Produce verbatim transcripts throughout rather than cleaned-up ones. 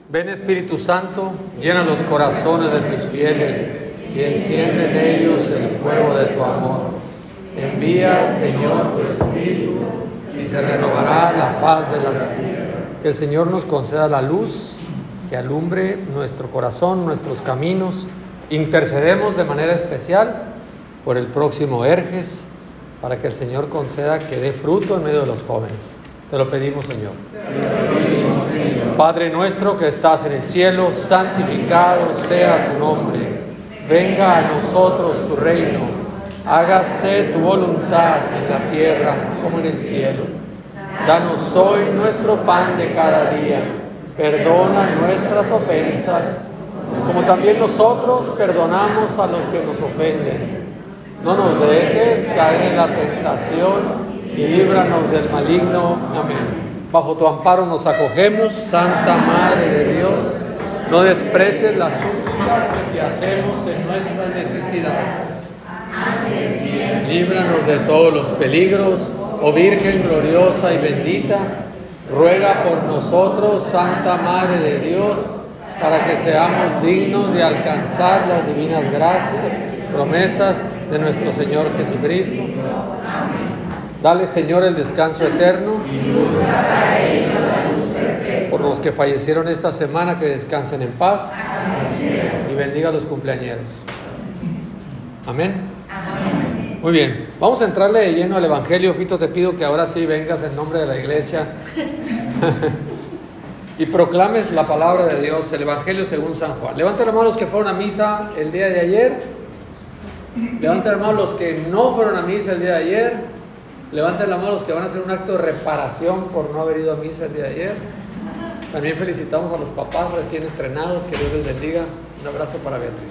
Ven Espíritu Santo, llena los corazones de tus fieles y enciende en ellos el fuego de tu amor. Envía, Señor, tu Espíritu y se renovará la faz de la tierra. Que el Señor nos conceda la luz que alumbre nuestro corazón, nuestros caminos. Intercedemos de manera especial por el próximo Erges, para que el Señor conceda que dé fruto en medio de los jóvenes. Te lo pedimos, Señor. Padre nuestro que estás en el cielo, santificado sea tu nombre. Venga a nosotros tu reino. Hágase tu voluntad en la tierra como en el cielo. Danos hoy nuestro pan de cada día. Perdona nuestras ofensas, como también nosotros perdonamos a los que nos ofenden. No nos dejes caer en la tentación y líbranos del maligno. Amén. Bajo tu amparo nos acogemos, Santa Madre de Dios. No desprecies las súplicas que te hacemos en nuestras necesidades. Líbranos de todos los peligros, oh Virgen gloriosa y bendita. Ruega por nosotros, Santa Madre de Dios, para que seamos dignos de alcanzar las divinas gracias, promesas de nuestro Señor Jesucristo. Dale, Señor, el descanso eterno. Por los que fallecieron esta semana, que descansen en paz. Y bendiga a los cumpleañeros. Amén. Muy bien, vamos a entrarle de lleno al Evangelio. Fito, te pido que ahora sí vengas en nombre de la iglesia y proclames la palabra de Dios, el Evangelio según San Juan. Levanten la mano los que fueron a misa el día de ayer. Levanten la mano los que no fueron a misa el día de ayer. Levanten la mano los que van a hacer un acto de reparación por no haber ido a misa el día de ayer. También felicitamos a los papás recién estrenados, que Dios les bendiga. Un abrazo para Beatriz.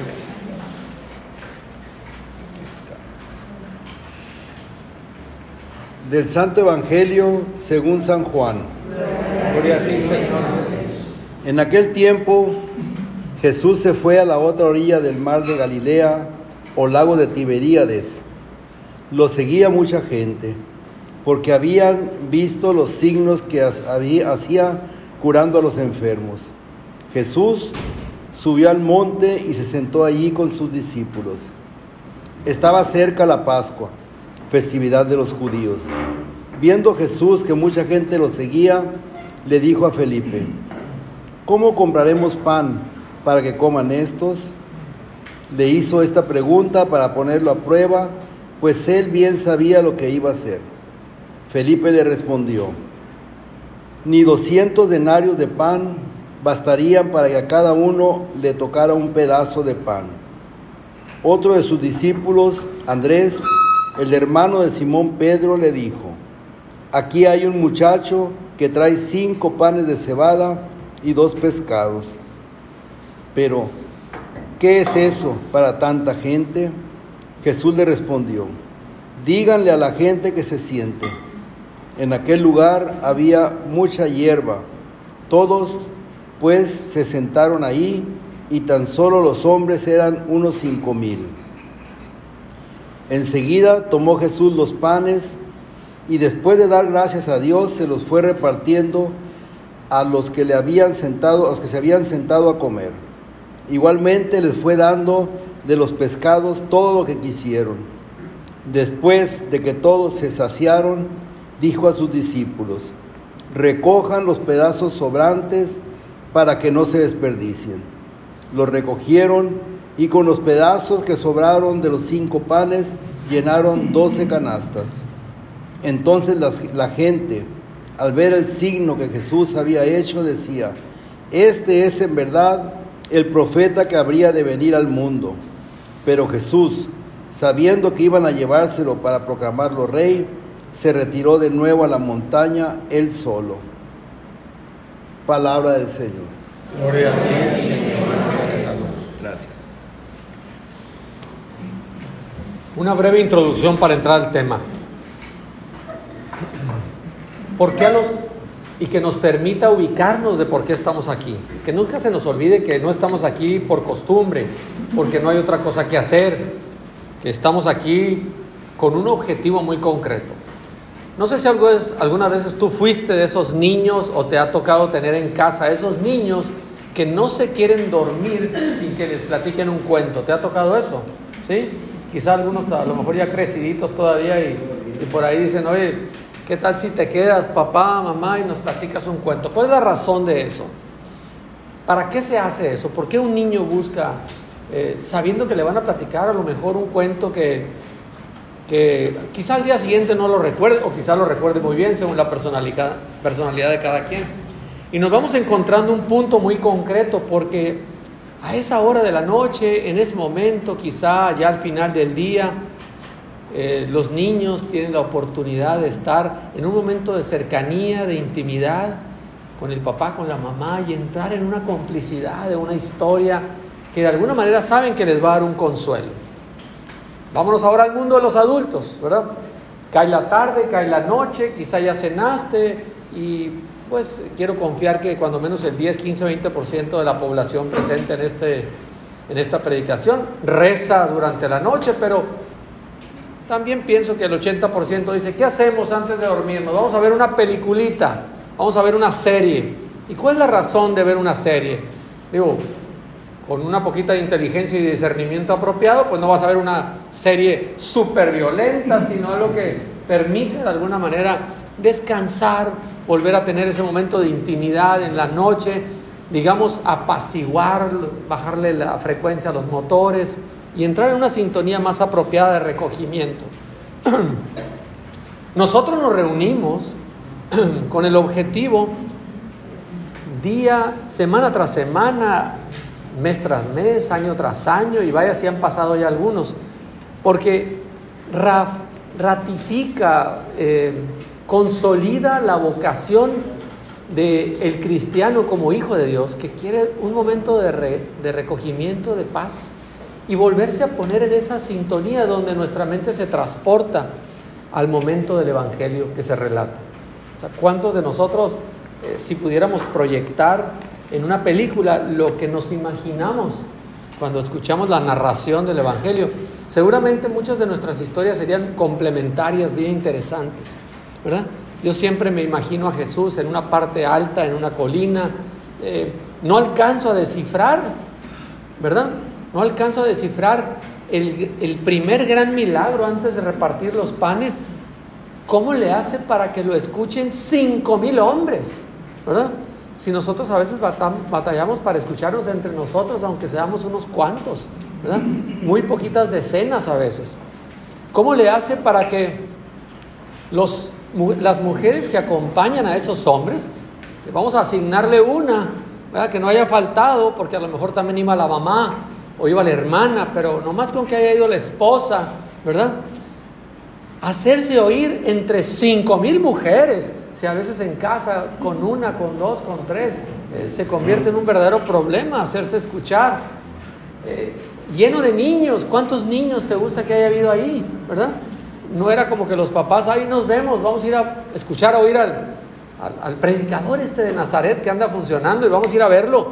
Del Santo Evangelio según San Juan. Gloria a ti, Señor. En aquel tiempo, Jesús se fue a la otra orilla del mar de Galilea, o lago de Tiberíades. Lo seguía mucha gente, porque habían visto los signos que hacía curando a los enfermos. Jesús subió al monte y se sentó allí con sus discípulos. Estaba cerca la Pascua, festividad de los judíos. Viendo Jesús que mucha gente lo seguía, le dijo a Felipe: ¿cómo compraremos pan para que coman estos? Le hizo esta pregunta para ponerlo a prueba, pues él bien sabía lo que iba a hacer. Felipe le respondió: ni doscientos denarios de pan bastarían para que a cada uno le tocara un pedazo de pan. Otro de sus discípulos, Andrés, el hermano de Simón Pedro, le dijo: aquí hay un muchacho que trae cinco panes de cebada y dos pescados. Pero, ¿qué es eso para tanta gente? Jesús le respondió: díganle a la gente que se siente. En aquel lugar había mucha hierba. Todos, pues, se sentaron ahí, y tan solo los hombres eran unos cinco mil. Enseguida tomó Jesús los panes y después de dar gracias a Dios se los fue repartiendo a los que le habían sentado, a los que se habían sentado a comer. Igualmente les fue dando de los pescados todo lo que quisieron. Después de que todos se saciaron, dijo a sus discípulos: recojan los pedazos sobrantes para que no se desperdicien. Los recogieron y con los pedazos que sobraron de los cinco panes llenaron doce canastas. Entonces la, la gente, al ver el signo que Jesús había hecho, decía: este es en verdad el profeta que habría de venir al mundo. Pero Jesús, sabiendo que iban a llevárselo para proclamarlo rey, se retiró de nuevo a la montaña él solo. Palabra del Señor. Gloria a ti, Señor. Gracias. Una breve introducción para entrar al tema. ¿Por qué a los y que nos permita ubicarnos de por qué estamos aquí? Que nunca se nos olvide que no estamos aquí por costumbre, porque no hay otra cosa que hacer, que estamos aquí con un objetivo muy concreto. No sé si algunas, algunas veces tú fuiste de esos niños o te ha tocado tener en casa esos niños que no se quieren dormir sin que les platiquen un cuento. ¿Te ha tocado eso? ¿Sí? Quizá algunos a lo mejor ya creciditos todavía y, y por ahí dicen, oye, ¿qué tal si te quedas, papá, mamá, y nos platicas un cuento? ¿Cuál es la razón de eso? ¿Para qué se hace eso? ¿Por qué un niño busca, eh, sabiendo que le van a platicar a lo mejor un cuento que, que quizá al día siguiente no lo recuerde, o quizá lo recuerde muy bien según la personalidad, personalidad de cada quien? Y nos vamos encontrando un punto muy concreto, porque a esa hora de la noche, en ese momento, quizá ya al final del día, eh, los niños tienen la oportunidad de estar en un momento de cercanía, de intimidad con el papá, con la mamá, y entrar en una complicidad de una historia que de alguna manera saben que les va a dar un consuelo. Vámonos ahora al mundo de los adultos, ¿verdad? Cae la tarde, cae la noche, quizá ya cenaste y pues quiero confiar que cuando menos el diez, quince, veinte por ciento de la población presente en, este, en esta predicación reza durante la noche, pero también pienso que el ochenta por ciento dice, ¿qué hacemos antes de dormirnos? Vamos a ver una peliculita, vamos a ver una serie. ¿Y cuál es la razón de ver una serie? Digo, con una poquita de inteligencia y discernimiento apropiado, pues no vas a ver una serie súper violenta, sino algo que permite de alguna manera descansar, volver a tener ese momento de intimidad en la noche, digamos, apaciguar, bajarle la frecuencia a los motores y entrar en una sintonía más apropiada de recogimiento. Nosotros nos reunimos con el objetivo, día, semana tras semana, mes tras mes, año tras año, y vaya si han pasado ya algunos, porque raf, ratifica, eh, consolida la vocación del cristiano como hijo de Dios, que quiere un momento de, re, de recogimiento, de paz, y volverse a poner en esa sintonía donde nuestra mente se transporta al momento del Evangelio que se relata. O sea, ¿cuántos de nosotros, eh, si pudiéramos proyectar en una película lo que nos imaginamos cuando escuchamos la narración del Evangelio? Seguramente muchas de nuestras historias serían complementarias, bien interesantes, ¿verdad? Yo siempre me imagino a Jesús en una parte alta, en una colina. Eh, no alcanzo a descifrar, ¿verdad? No alcanzo a descifrar el, el primer gran milagro antes de repartir los panes. ¿Cómo le hace para que lo escuchen cinco mil hombres? ¿Verdad? Si nosotros a veces batallamos para escucharnos entre nosotros, aunque seamos unos cuantos, ¿verdad? Muy poquitas decenas a veces. ¿Cómo le hace para que los, las mujeres que acompañan a esos hombres, que vamos a asignarle una, ¿verdad? Que no haya faltado, porque a lo mejor también iba la mamá o iba la hermana, pero nomás con que haya ido la esposa, ¿verdad? Hacerse oír entre cinco mil mujeres, si a veces en casa con una, con dos, con tres, eh, se convierte en un verdadero problema hacerse escuchar. Eh, lleno de niños, ¿cuántos niños te gusta que haya habido ahí? ¿Verdad? No era como que los papás, ahí nos vemos, vamos a ir a escuchar, a oír al, al, al predicador este de Nazaret que anda funcionando y vamos a ir a verlo.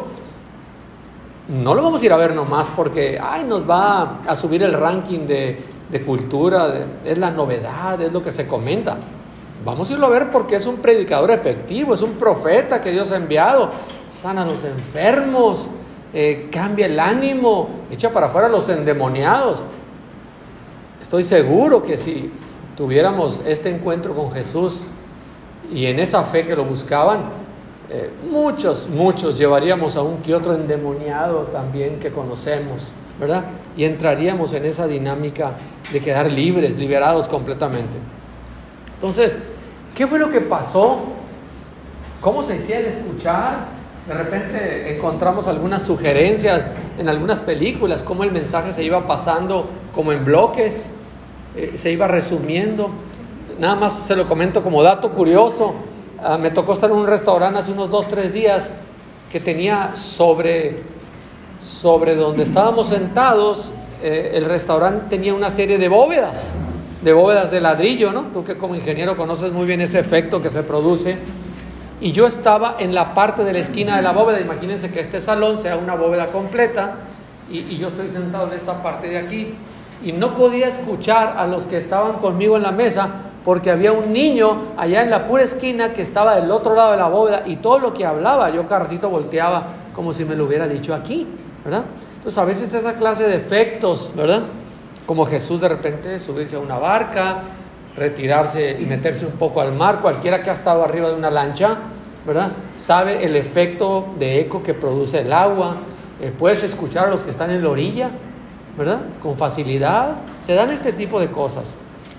No lo vamos a ir a ver nomás porque, ay, nos va a subir el ranking de, de cultura, de, es la novedad, es lo que se comenta. Vamos a irlo a ver porque es un predicador efectivo, es un profeta que Dios ha enviado, sana a los enfermos, eh, cambia el ánimo, echa para afuera a los endemoniados. Estoy seguro que si tuviéramos este encuentro con Jesús y en esa fe que lo buscaban, eh, muchos, muchos llevaríamos a un que otro endemoniado también que conocemos, ¿verdad? Y entraríamos en esa dinámica de quedar libres, liberados completamente. Entonces, ¿qué fue lo que pasó? ¿Cómo se hacía el escuchar? De repente encontramos algunas sugerencias en algunas películas, cómo el mensaje se iba pasando como en bloques, eh, se iba resumiendo. Nada más se lo comento como dato curioso. Uh, me tocó estar en un restaurante hace unos dos, tres días que tenía sobre, sobre donde estábamos sentados, eh, el restaurante tenía una serie de bóvedas, de bóvedas de ladrillo, ¿no? Tú que como ingeniero conoces muy bien ese efecto que se produce. Y yo estaba en la parte de la esquina de la bóveda. Imagínense que este salón sea una bóveda completa y, y yo estoy sentado en esta parte de aquí y no podía escuchar a los que estaban conmigo en la mesa porque había un niño allá en la pura esquina que estaba del otro lado de la bóveda y todo lo que hablaba, yo cada ratito volteaba como si me lo hubiera dicho aquí, ¿verdad? Entonces a veces esa clase de efectos, ¿verdad? Como Jesús de repente subirse a una barca, retirarse y meterse un poco al mar, cualquiera que ha estado arriba de una lancha, ¿verdad? Sabe el efecto de eco que produce el agua. Eh, puedes escuchar a los que están en la orilla, ¿verdad? Con facilidad. Se dan este tipo de cosas.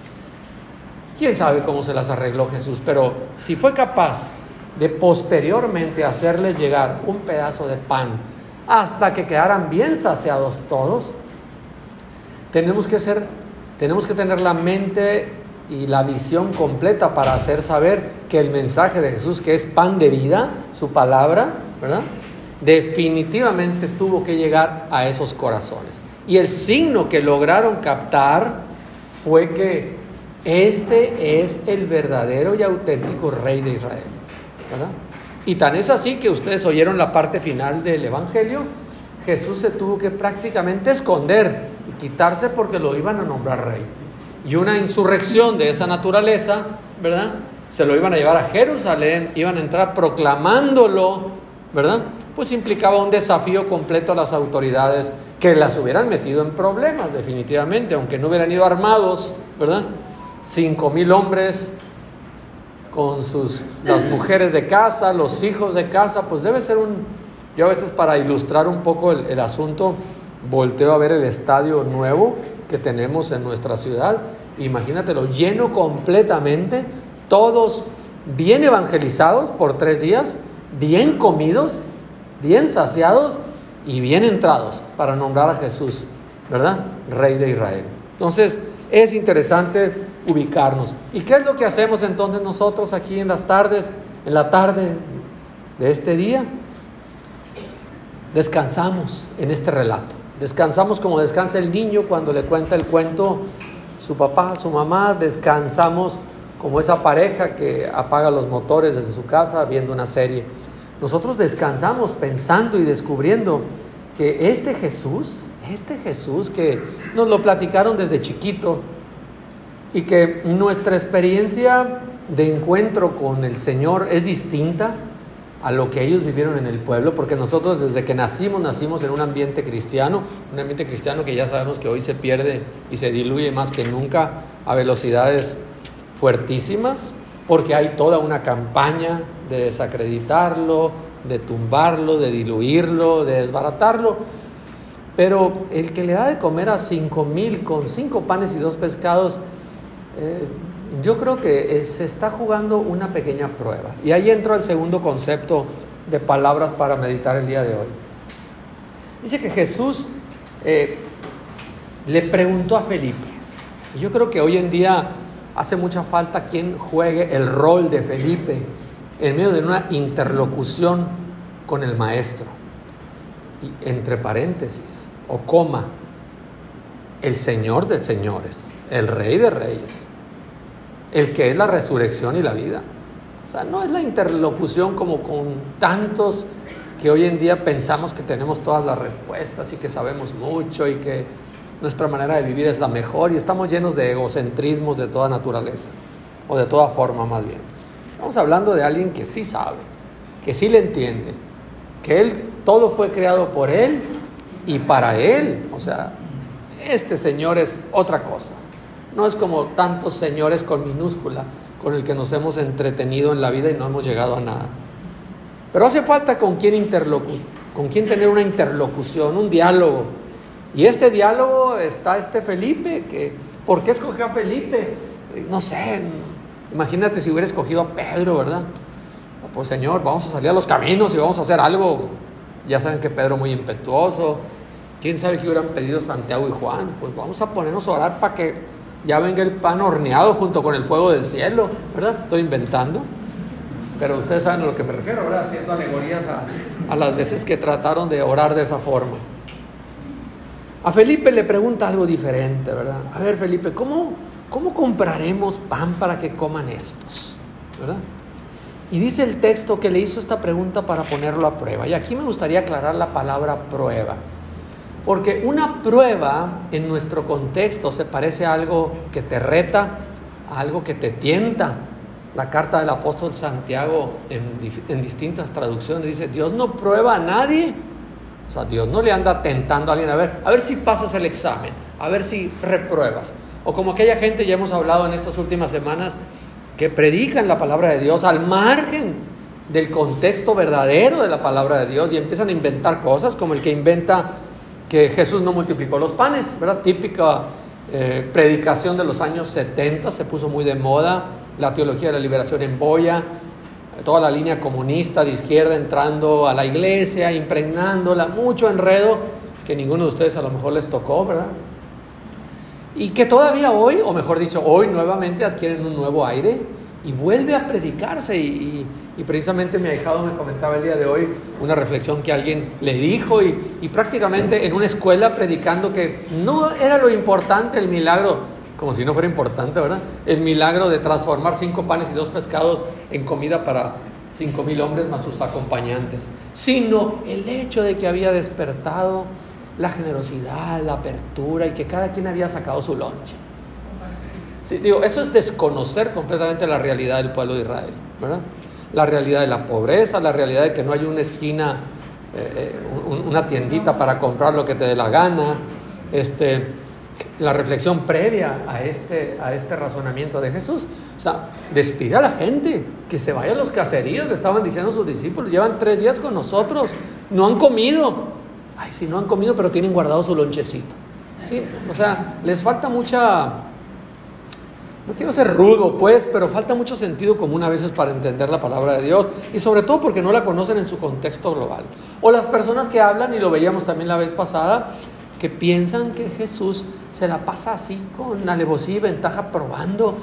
¿Quién sabe cómo se las arregló Jesús? Pero si fue capaz de posteriormente hacerles llegar un pedazo de pan hasta que quedaran bien saciados todos, tenemos que ser, tenemos que tener la mente y la visión completa para hacer saber que el mensaje de Jesús, que es pan de vida, su palabra, ¿verdad?, definitivamente tuvo que llegar a esos corazones. Y el signo que lograron captar fue que este es el verdadero y auténtico Rey de Israel, ¿verdad? Y tan es así que ustedes oyeron la parte final del Evangelio. Jesús se tuvo que prácticamente esconder y quitarse porque lo iban a nombrar rey. Y una insurrección de esa naturaleza, ¿verdad?, se lo iban a llevar a Jerusalén, iban a entrar proclamándolo, ¿verdad?, pues implicaba un desafío completo a las autoridades que las hubieran metido en problemas, definitivamente, aunque no hubieran ido armados, ¿verdad? Cinco mil hombres con sus, las mujeres de casa, los hijos de casa, pues debe ser un... Yo a veces, para ilustrar un poco el, el asunto, volteo a ver el estadio nuevo que tenemos en nuestra ciudad. Imagínatelo, lleno completamente, todos bien evangelizados por tres días, bien comidos, bien saciados y bien entrados para nombrar a Jesús, ¿verdad?, Rey de Israel. Entonces, es interesante ubicarnos. ¿Y qué es lo que hacemos entonces nosotros aquí en las tardes, en la tarde de este día? Descansamos en este relato. Descansamos como descansa el niño cuando le cuenta el cuento su papá, su mamá. Descansamos como esa pareja que apaga los motores desde su casa viendo una serie. Nosotros descansamos pensando y descubriendo que este Jesús, este Jesús que nos lo platicaron desde chiquito y que nuestra experiencia de encuentro con el Señor es distinta a lo que ellos vivieron en el pueblo, porque nosotros desde que nacimos, nacimos en un ambiente cristiano, un ambiente cristiano que ya sabemos que hoy se pierde y se diluye más que nunca a velocidades fuertísimas, porque hay toda una campaña de desacreditarlo, de tumbarlo, de diluirlo, de desbaratarlo. Pero el que le da de comer a cinco mil con cinco panes y dos pescados, eh, yo creo que se está jugando una pequeña prueba. Y ahí entro al segundo concepto de palabras para meditar el día de hoy. Dice que Jesús eh, le preguntó a Felipe. Y yo creo que hoy en día hace mucha falta quien juegue el rol de Felipe en medio de una interlocución con el maestro. Y entre paréntesis, o coma, el Señor de señores, el Rey de reyes, el que es la resurrección y la vida. O sea, no es la interlocución como con tantos que hoy en día pensamos que tenemos todas las respuestas y que sabemos mucho y que nuestra manera de vivir es la mejor, y estamos llenos de egocentrismos de toda naturaleza, o de toda forma más bien. Estamos hablando de alguien que sí sabe, que sí le entiende, que él, todo fue creado por él y para él. O sea, este Señor es otra cosa. No es como tantos señores con minúscula con el que nos hemos entretenido en la vida y no hemos llegado a nada. Pero hace falta con quién interlocu- con quién tener una interlocución, un diálogo. Y este diálogo está este Felipe, que ¿por qué escogió a Felipe? No sé, imagínate si hubiera escogido a Pedro, ¿verdad? Pues Señor, vamos a salir a los caminos y vamos a hacer algo. Ya saben que Pedro muy impetuoso. ¿Quién sabe qué hubieran pedido Santiago y Juan? Pues vamos a ponernos a orar para que ya venga el pan horneado junto con el fuego del cielo, ¿verdad? Estoy inventando, pero ustedes saben a lo que me refiero, ¿verdad? Haciendo alegorías a, a las veces que trataron de orar de esa forma. A Felipe le pregunta algo diferente, ¿verdad? A ver, Felipe, ¿cómo, cómo compraremos pan para que coman estos? ¿Verdad? Y dice el texto que le hizo esta pregunta para ponerlo a prueba. Y aquí me gustaría aclarar la palabra prueba. Porque una prueba en nuestro contexto se parece a algo que te reta algo que te tienta. La carta del apóstol Santiago en, en distintas traducciones dice, Dios no prueba a nadie. O sea, Dios no le anda tentando a alguien, a ver, a ver si pasas el examen, a ver si repruebas. O como aquella gente, ya hemos hablado en estas últimas semanas, que predican la palabra de Dios al margen del contexto verdadero de la palabra de Dios y empiezan a inventar cosas, como el que inventa que Jesús no multiplicó los panes, ¿verdad? Típica eh, predicación de los años setenta, se puso muy de moda. La teología de la liberación en boya, toda la línea comunista de izquierda entrando a la iglesia, impregnándola, mucho enredo que ninguno de ustedes a lo mejor les tocó, ¿verdad? Y que todavía hoy, o mejor dicho, hoy nuevamente adquieren un nuevo aire y vuelve a predicarse. Y, y, y precisamente mi ahijado me comentaba el día de hoy una reflexión que alguien le dijo y, y prácticamente en una escuela predicando que no era lo importante el milagro, como si no fuera importante, ¿verdad? El milagro de transformar cinco panes y dos pescados en comida para cinco mil hombres más sus acompañantes, sino el hecho de que había despertado la generosidad, la apertura y que cada quien había sacado su lonche. Sí, digo, eso es desconocer completamente la realidad del pueblo de Israel, ¿verdad? La realidad de la pobreza, la realidad de que no hay una esquina, eh, un, una tiendita para comprar lo que te dé la gana, este... la reflexión previa a este, a este razonamiento de Jesús. O sea, despide a la gente, que se vaya a los caseríos, le estaban diciendo a sus discípulos, llevan tres días con nosotros, no han comido. Ay, sí, no han comido, pero tienen guardado su lonchecito. ¿Sí? O sea, les falta mucha, no quiero ser rudo pues, pero falta mucho sentido común a veces para entender la palabra de Dios, y sobre todo porque no la conocen en su contexto global. O las personas que hablan, y lo veíamos también la vez pasada, que piensan que Jesús se la pasa así con alevosía y ventaja probando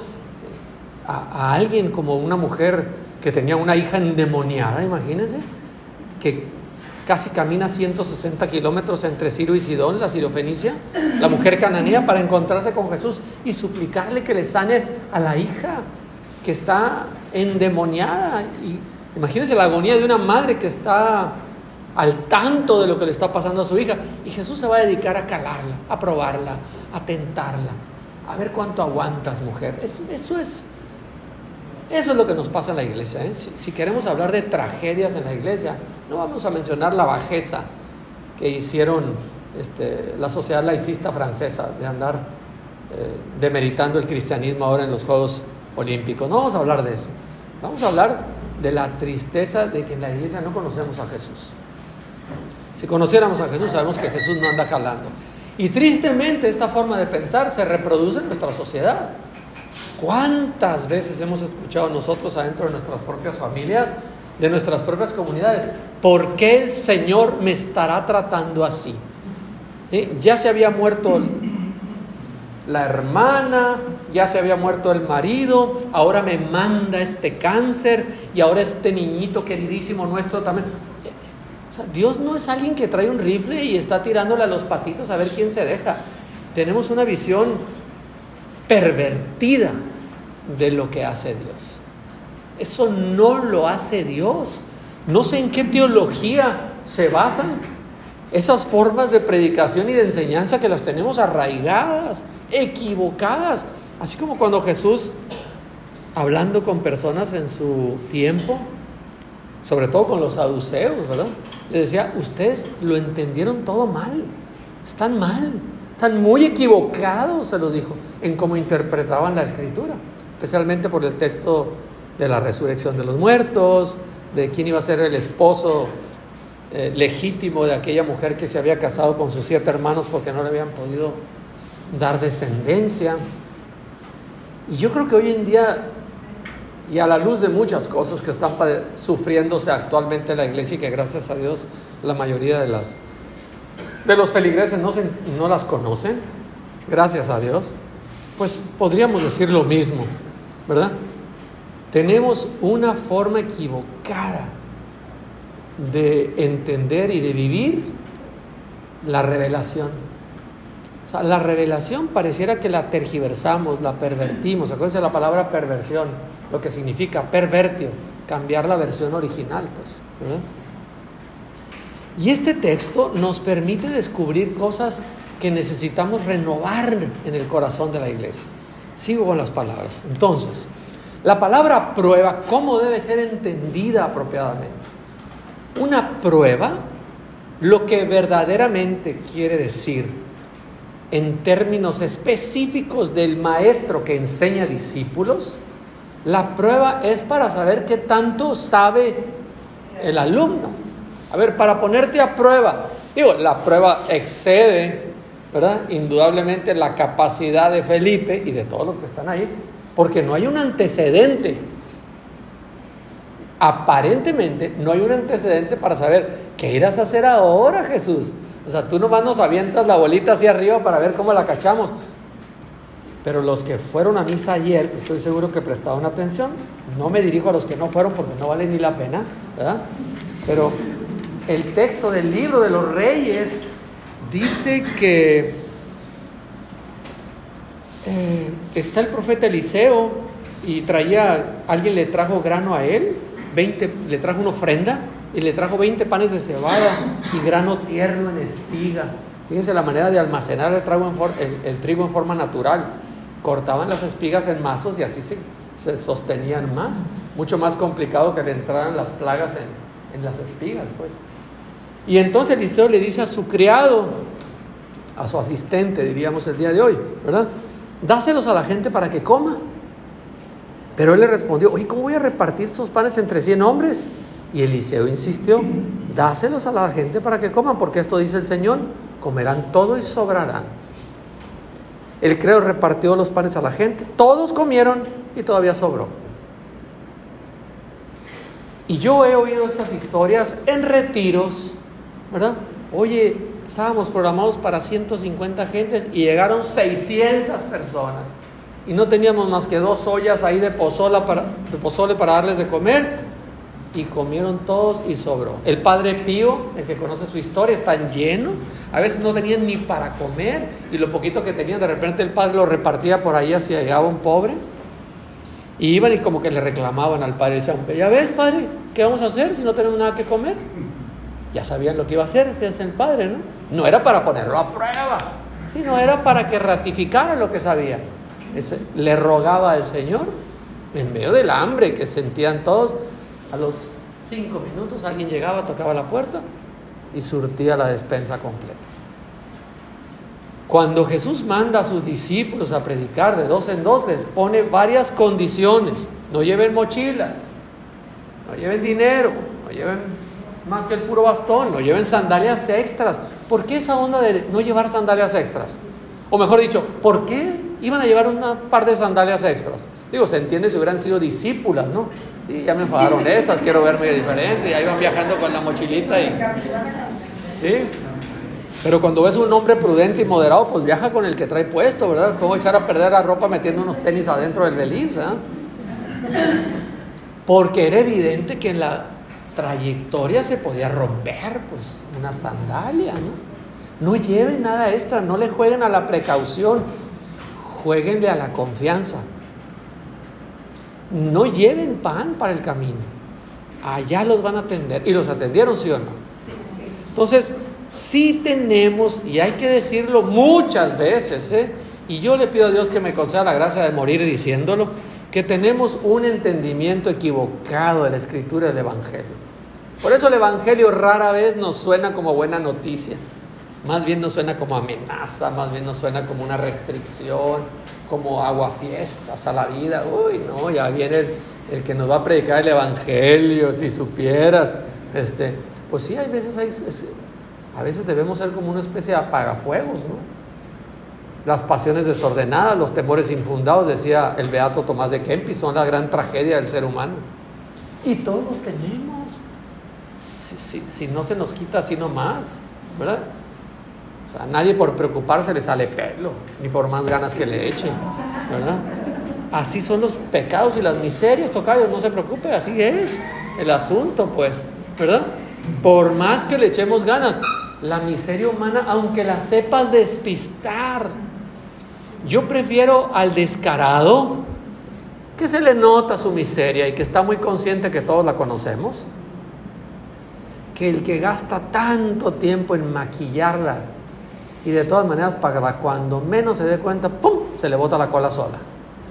a, a alguien, como una mujer que tenía una hija endemoniada, imagínense, que casi camina ciento sesenta kilómetros entre Ciro y Sidón, la Sirofenicia, la mujer cananea, para encontrarse con Jesús y suplicarle que le sane a la hija que está endemoniada. Y imagínense la agonía de una madre que está al tanto de lo que le está pasando a su hija, y Jesús se va a dedicar a calarla, a probarla, a tentarla, a ver cuánto aguantas, mujer. Eso, eso es eso es lo que nos pasa en la iglesia, ¿eh? Si, si queremos hablar de tragedias en la iglesia, no vamos a mencionar la bajeza que hicieron este, la sociedad laicista francesa de andar eh, demeritando el cristianismo ahora en los Juegos Olímpicos. No vamos a hablar de eso. Vamos a hablar de la tristeza de que en la iglesia no conocemos a Jesús. Si conociéramos a Jesús, sabemos que Jesús no anda jalando. Y tristemente esta forma de pensar se reproduce en nuestra sociedad. ¿Cuántas veces hemos escuchado nosotros adentro de nuestras propias familias, de nuestras propias comunidades? ¿Por qué el Señor me estará tratando así? ¿Sí? Ya se había muerto la hermana, ya se había muerto el marido, ahora me manda este cáncer y ahora este niñito queridísimo nuestro también. O sea, Dios no es alguien que trae un rifle y está tirándole a los patitos a ver quién se deja. Tenemos una visión pervertida de lo que hace Dios. Eso no lo hace Dios. No sé en qué teología se basan esas formas de predicación y de enseñanza que las tenemos arraigadas, equivocadas. Así como cuando Jesús, hablando con personas en su tiempo, sobre todo con los saduceos, ¿verdad?, le decía, ustedes lo entendieron todo mal, están mal, están muy equivocados, se los dijo, en cómo interpretaban la Escritura, especialmente por el texto de la resurrección de los muertos, de quién iba a ser el esposo eh, legítimo de aquella mujer que se había casado con sus siete hermanos porque no le habían podido dar descendencia. Y yo creo que hoy en día, y a la luz de muchas cosas que están sufriéndose actualmente en la iglesia y que gracias a Dios la mayoría de las de los feligreses no, se, no las conocen, gracias a Dios, pues podríamos decir lo mismo, ¿verdad? Tenemos una forma equivocada de entender y de vivir la revelación. O sea, la revelación pareciera que la tergiversamos, la pervertimos. Acuérdense de la palabra perversión, lo que significa pervertio, cambiar la versión original, pues, ¿verdad? Y este texto nos permite descubrir cosas que necesitamos renovar en el corazón de la iglesia. Sigo con las palabras. Entonces, la palabra prueba, ¿cómo debe ser entendida apropiadamente? Una prueba, lo que verdaderamente quiere decir en términos específicos del maestro que enseña discípulos, la prueba es para saber qué tanto sabe el alumno. A ver, para ponerte a prueba, digo, la prueba excede, ¿verdad?, indudablemente la capacidad de Felipe y de todos los que están ahí, porque no hay un antecedente. Aparentemente no hay un antecedente para saber qué irás a hacer ahora, Jesús. O sea, tú nomás nos avientas la bolita hacia arriba para ver cómo la cachamos. Pero los que fueron a misa ayer, estoy seguro que prestaron atención. No me dirijo a los que no fueron porque no vale ni la pena, ¿verdad? Pero el texto del libro de los Reyes dice que eh, está el profeta Eliseo y traía, alguien le trajo grano a él, veinte, le trajo una ofrenda y le trajo veinte panes de cebada y grano tierno en espiga. Fíjense la manera de almacenar el, trago en for, el, el trigo en forma natural. Cortaban las espigas en mazos y así se, se sostenían más. Mucho más complicado que le entraran las plagas en, en las espigas, pues. Y entonces Eliseo le dice a su criado, a su asistente, diríamos el día de hoy, ¿verdad? Dáselos a la gente para que coma. Pero él le respondió, oye, ¿cómo voy a repartir esos panes entre cien hombres? Y Eliseo insistió, dáselos a la gente para que coman, porque esto dice el Señor, comerán todo y sobrarán. El criado repartió los panes a la gente, todos comieron y todavía sobró. Y yo he oído estas historias en retiros, ¿verdad? Oye, estábamos programados para ciento cincuenta gentes y llegaron seiscientas personas. Y no teníamos más que dos ollas ahí de pozole para, de pozole para darles de comer. Y comieron todos y sobró. El Padre Pío, el que conoce su historia, está lleno. A veces no tenían ni para comer. Y lo poquito que tenían, de repente el Padre lo repartía por ahí hacia llegaba un pobre. Y iban y como que le reclamaban al Padre. Decían, ya ves, Padre, ¿qué vamos a hacer si no tenemos nada que comer? Ya sabían lo que iba a hacer, fíjense el Padre, ¿no? No era para ponerlo a prueba, sino era para que ratificara lo que sabía. Ese, le rogaba al Señor, en medio del hambre que sentían todos. A los cinco minutos alguien llegaba, tocaba la puerta y surtía la despensa completa. Cuando Jesús manda a sus discípulos a predicar de dos en dos, les pone varias condiciones. No lleven mochila, no lleven dinero, no lleven más que el puro bastón, no lleven sandalias extras. ¿Por qué esa onda de no llevar sandalias extras? O mejor dicho, ¿por qué iban a llevar una par de sandalias extras? Digo, se entiende si hubieran sido discípulas, ¿no? Sí, ya me enfadaron estas, quiero verme diferente. Y ahí van viajando con la mochilita y... Sí, pero cuando ves un hombre prudente y moderado, pues viaja con el que trae puesto, ¿verdad? ¿Cómo echar a perder la ropa metiendo unos tenis adentro del beliz, ¿verdad? Porque era evidente que en la trayectoria se podía romper, pues, una sandalia, ¿no? No lleven nada extra, no le jueguen a la precaución, jueguenle a la confianza. No lleven pan para el camino, allá los van a atender. ¿Y los atendieron, sí o no? Entonces, sí tenemos, y hay que decirlo muchas veces, ¿eh? Y yo le pido a Dios que me conceda la gracia de morir diciéndolo, que tenemos un entendimiento equivocado de la Escritura y del Evangelio. Por eso el Evangelio rara vez nos suena como buena noticia, más bien nos suena como amenaza, más bien nos suena como una restricción, como aguafiestas a la vida. Uy, no, ya viene el, el que nos va a predicar el Evangelio, si supieras. Este, pues sí, hay veces, hay, es, a veces debemos ser como una especie de apagafuegos, ¿no? Las pasiones desordenadas, los temores infundados, decía el beato Tomás de Kempis, son la gran tragedia del ser humano. Y todos los tenemos. Si, si, si no se nos quita así nomás, ¿verdad? O sea, a nadie por preocuparse le sale pelo, ni por más ganas que le echen, ¿verdad? Así son los pecados y las miserias, tocayo, no se preocupe, así es el asunto, pues, ¿verdad? Por más que le echemos ganas, la miseria humana, aunque la sepas despistar, yo prefiero al descarado, que se le nota su miseria y que está muy consciente que todos la conocemos, que el que gasta tanto tiempo en maquillarla y de todas maneras para cuando menos se dé cuenta, ¡pum!, se le bota la cola sola.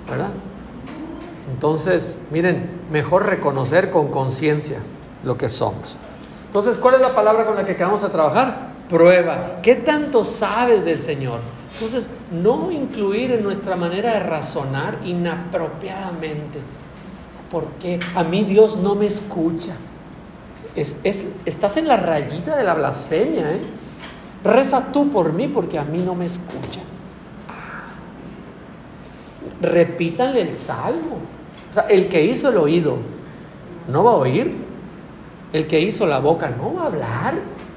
¿verdad? Entonces, miren, mejor reconocer con conciencia lo que somos. Entonces, ¿cuál es la palabra con la que vamos a trabajar? Prueba. ¿Qué tanto sabes del Señor? Entonces, no incluir en nuestra manera de razonar inapropiadamente. ¿Por qué? A mí Dios no me escucha. Es, es, estás en la rayita de la blasfemia, ¿eh? Reza tú por mí porque a mí no me escucha. Ah. Repítanle el salmo. O sea, el que hizo el oído no va a oír. El que hizo la boca no va a hablar.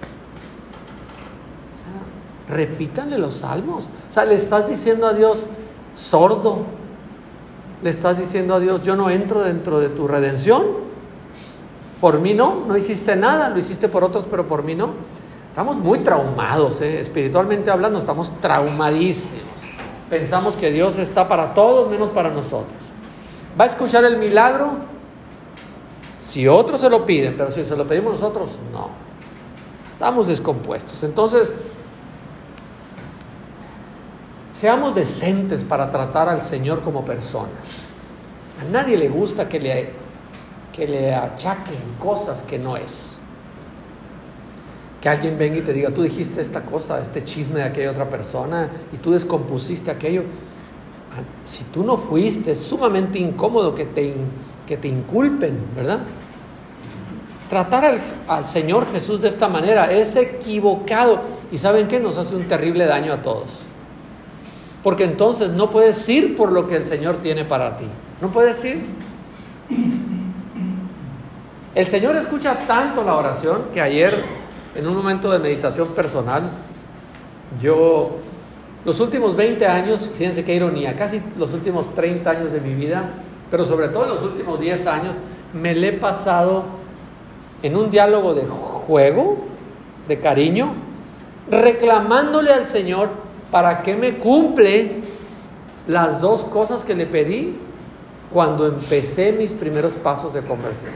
O sea, repítanle los salmos. O sea, le estás diciendo a Dios, sordo. Le estás diciendo a Dios, yo no entro dentro de tu redención. Por mí no, no hiciste nada, lo hiciste por otros, pero por mí no. Estamos muy traumados, ¿eh? Espiritualmente hablando, estamos traumadísimos. Pensamos que Dios está para todos, menos para nosotros. ¿Va a escuchar el milagro? Si otros se lo piden, pero si se lo pedimos nosotros, no. Estamos descompuestos. Entonces, seamos decentes para tratar al Señor como persona. A nadie le gusta que le, que le achaquen cosas que no es. Que alguien venga y te diga, tú dijiste esta cosa, este chisme de aquella otra persona, y tú descompusiste aquello. Si tú no fuiste, es sumamente incómodo que te, que te inculpen, ¿verdad? Tratar al, al Señor Jesús de esta manera es equivocado. ¿Y saben qué? Nos hace un terrible daño a todos. Porque entonces no puedes ir por lo que el Señor tiene para ti. No puedes ir. El Señor escucha tanto la oración que ayer, en un momento de meditación personal, yo, los últimos veinte años, fíjense qué ironía, casi los últimos treinta años de mi vida, pero sobre todo los últimos diez años, me le he pasado en un diálogo de juego, de cariño, reclamándole al Señor para que me cumple las dos cosas que le pedí cuando empecé mis primeros pasos de conversión.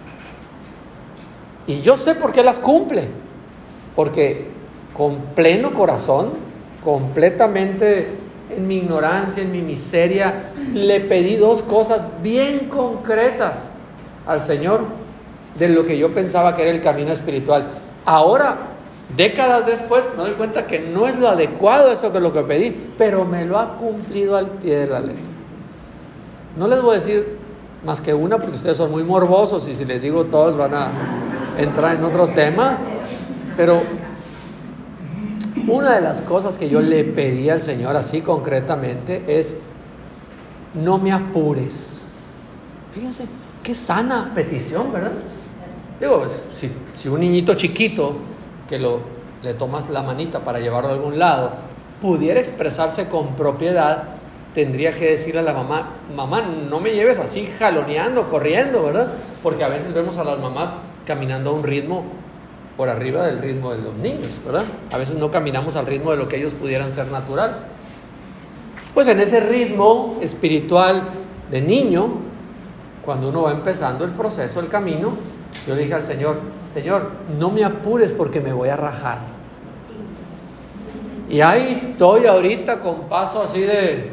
Y yo sé por qué las cumple. Porque con pleno corazón, completamente en mi ignorancia, en mi miseria, le pedí dos cosas bien concretas al Señor de lo que yo pensaba que era el camino espiritual. Ahora, décadas después, me doy cuenta que no es lo adecuado eso que es lo que pedí, pero me lo ha cumplido al pie de la letra. No les voy a decir más que una porque ustedes son muy morbosos y si les digo todos van a entrar en otro tema. Pero una de las cosas que yo le pedí al Señor así concretamente es: no me apures. Fíjense, qué sana petición, ¿verdad? Digo, si, si un niñito chiquito que lo, le tomas la manita para llevarlo a algún lado pudiera expresarse con propiedad, tendría que decirle a la mamá: mamá, no me lleves así jaloneando, corriendo, ¿verdad? Porque a veces vemos a las mamás caminando a un ritmo por arriba del ritmo de los niños, ¿verdad? A veces no caminamos al ritmo de lo que ellos pudieran ser natural. Pues en ese ritmo espiritual de niño, cuando uno va empezando el proceso, el camino, yo le dije al Señor: Señor, no me apures porque me voy a rajar. Y ahí estoy ahorita con paso así de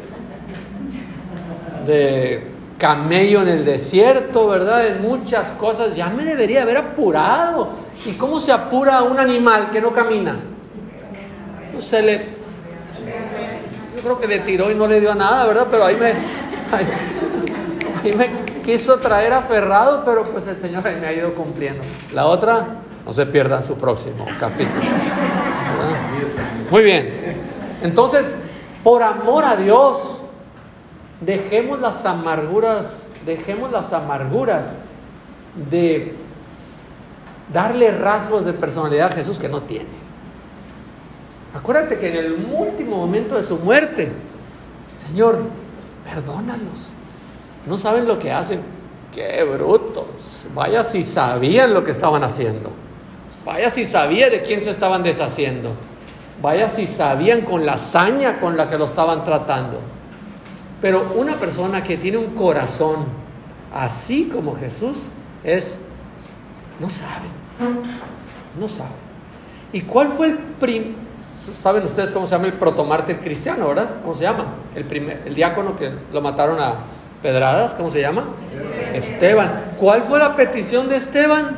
de camello en el desierto, ¿verdad? En muchas cosas, ya me debería haber apurado. ¿Y cómo se apura un animal que no camina? No se le... Yo creo que le tiró y no le dio nada, ¿verdad? Pero ahí me... Ahí, ahí me quiso traer aferrado, pero pues el Señor ahí me ha ido cumpliendo. La otra, no se pierdan su próximo capítulo, ¿verdad? Muy bien. Entonces, por amor a Dios, dejemos las amarguras, dejemos las amarguras de darle rasgos de personalidad a Jesús que no tiene. Acuérdate que en el último momento de su muerte, Señor, perdónalos, no saben lo que hacen. ¡Qué brutos! Vaya si sabían lo que estaban haciendo. Vaya si sabían de quién se estaban deshaciendo. Vaya si sabían con la hazaña con la que lo estaban tratando. Pero una persona que tiene un corazón así como Jesús es, no sabe, no sabe. ¿Y cuál fue el prim... ¿Saben ustedes cómo se llama el protomártir cristiano, verdad? ¿Cómo se llama? el, primer, el diácono que lo mataron a pedradas, ¿cómo se llama? Esteban. Esteban. ¿Cuál fue la petición de Esteban?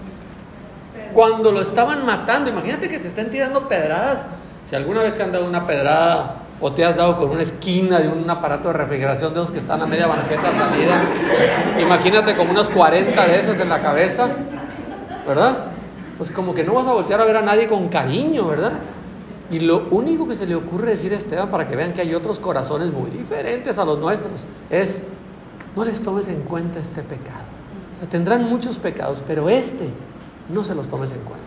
Cuando lo estaban matando, imagínate que te estén tirando pedradas. Si alguna vez te han dado una pedrada o te has dado con una esquina de un aparato de refrigeración de esos que están a media banqueta salida, imagínate como unos cuarenta de esos en la cabeza, ¿verdad? Pues como que no vas a voltear a ver a nadie con cariño, ¿verdad? Y lo único que se le ocurre decir a Esteban, para que vean que hay otros corazones muy diferentes a los nuestros, es: no les tomes en cuenta este pecado. O sea, tendrán muchos pecados, pero este no se los tomes en cuenta.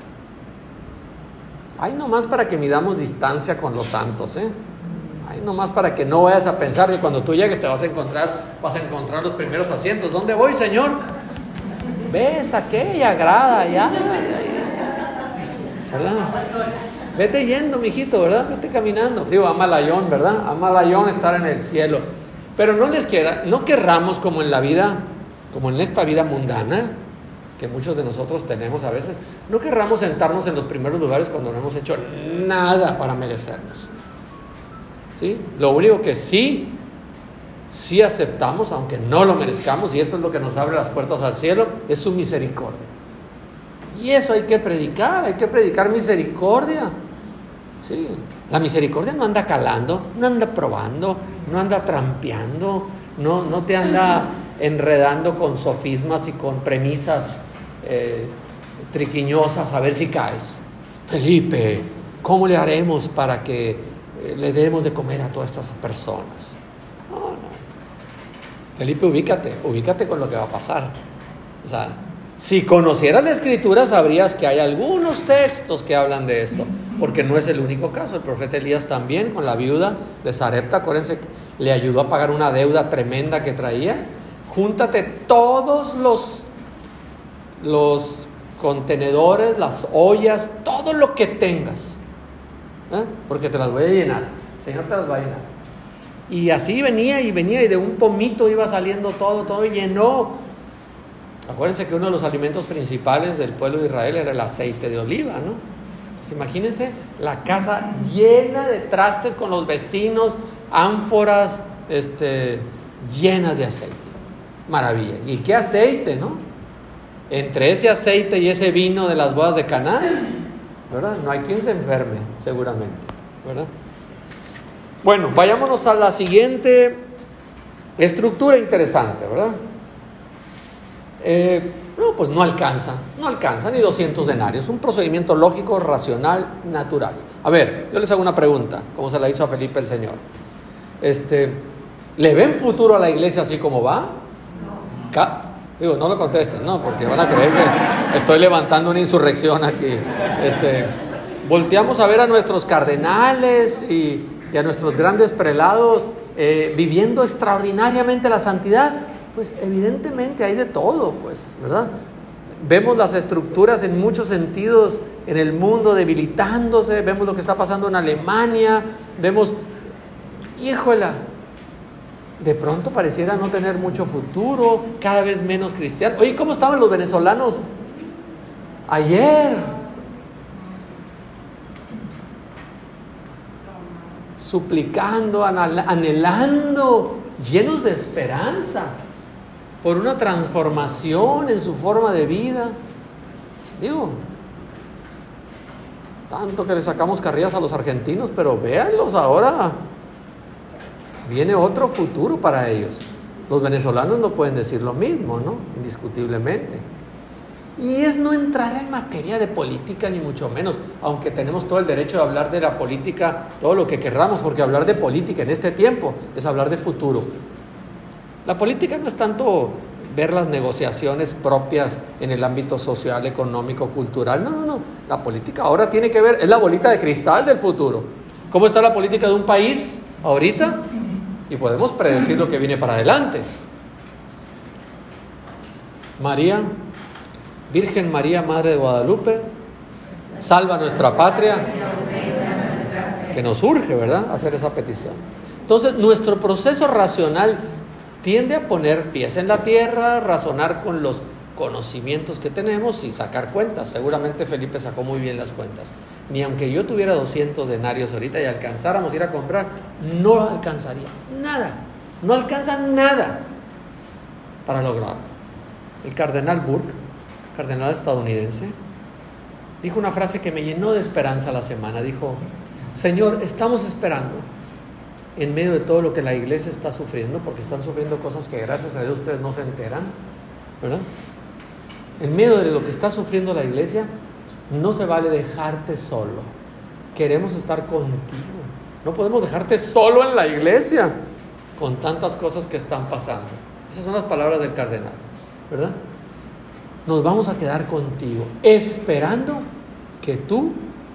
Ay, nomás para que midamos distancia con los santos, ¿eh? Ay, nomás para que no vayas a pensar que cuando tú llegues te vas a encontrar, vas a encontrar los primeros asientos. ¿Dónde voy, Señor? Ves aquella grada allá, ¿verdad? Vete yendo, mijito, ¿verdad? Vete caminando. Digo, amalayón, ¿verdad? Amalayón estar en el cielo. Pero no les quiera, no querramos como en la vida, como en esta vida mundana, que muchos de nosotros tenemos a veces, no querramos sentarnos en los primeros lugares cuando no hemos hecho nada para merecernos. ¿Sí? Lo único que sí, sí aceptamos, aunque no lo merezcamos, y eso es lo que nos abre las puertas al cielo, es su misericordia. Y eso hay que predicar, hay que predicar misericordia. Sí, la misericordia no anda calando, no anda probando, no anda trampeando, no, no te anda enredando con sofismas y con premisas eh, triquiñosas a ver si caes. Felipe, ¿cómo le haremos para que eh, le demos de comer a todas estas personas? No, no. Felipe, ubícate, ubícate con lo que va a pasar. O sea, si conocieras la Escritura, sabrías que hay algunos textos que hablan de esto, porque no es el único caso. El profeta Elías también, con la viuda de Sarepta, acuérdense, le ayudó a pagar una deuda tremenda que traía. Júntate todos los, los contenedores, las ollas, todo lo que tengas, ¿eh? Porque te las voy a llenar. El Señor te las va a llenar. Y así venía y venía, y de un pomito iba saliendo todo, todo y llenó. Acuérdense que uno de los alimentos principales del pueblo de Israel era el aceite de oliva, ¿no? Entonces imagínense la casa llena de trastes con los vecinos, ánforas este, llenas de aceite. Maravilla. ¿Y qué aceite, no? Entre ese aceite y ese vino de las bodas de Caná, ¿verdad? No hay quien se enferme, seguramente, ¿verdad? Bueno, vayámonos a la siguiente estructura interesante, ¿verdad? Eh, no, pues no alcanza, no alcanza ni doscientos denarios, un procedimiento lógico, racional, natural. A ver, yo les hago una pregunta, como se la hizo a Felipe el Señor. Este, ¿le ven futuro a la iglesia así como va? No. Ca- Digo, no lo contesten, no, porque van a creer que estoy levantando una insurrección aquí. Este, volteamos a ver a nuestros cardenales y, y a nuestros grandes prelados eh, viviendo extraordinariamente la santidad. Pues evidentemente hay de todo, pues, ¿verdad? Vemos las estructuras en muchos sentidos en el mundo debilitándose, vemos lo que está pasando en Alemania, vemos, híjola, de pronto pareciera no tener mucho futuro, cada vez menos cristianos. Oye, ¿cómo estaban los venezolanos ayer? Suplicando, anhelando, llenos de esperanza por una transformación en su forma de vida. Digo, tanto que le sacamos carrillas a los argentinos, pero véanlos ahora, viene otro futuro para ellos. Los venezolanos no pueden decir lo mismo, ¿no? Indiscutiblemente. Y es no entrar en materia de política, ni mucho menos, aunque tenemos todo el derecho de hablar de la política, todo lo que querramos, porque hablar de política en este tiempo es hablar de futuro. La política no es tanto ver las negociaciones propias en el ámbito social, económico, cultural. No, no, no. La política ahora tiene que ver, es la bolita de cristal del futuro. ¿Cómo está la política de un país ahorita? Y podemos predecir lo que viene para adelante. María, Virgen María, Madre de Guadalupe, salva nuestra patria, que nos urge, ¿verdad?, hacer esa petición. Entonces, nuestro proceso racional tiende a poner pies en la tierra, razonar con los conocimientos que tenemos y sacar cuentas. Seguramente Felipe sacó muy bien las cuentas. ni aunque yo tuviera doscientos denarios ahorita y alcanzáramos a ir a comprar, no alcanzaría nada, no alcanza nada para lograrlo. El cardenal Burke, cardenal estadounidense, dijo una frase que me llenó de esperanza la semana. Dijo: Señor, estamos esperando en medio de todo lo que la iglesia está sufriendo, porque están sufriendo cosas que gracias a Dios ustedes no se enteran, ¿verdad? En medio de lo que está sufriendo la iglesia, no se vale dejarte solo. Queremos estar contigo. No podemos dejarte solo en la iglesia con tantas cosas que están pasando. Esas son las palabras del cardenal, ¿verdad? Nos vamos a quedar contigo, esperando que tú,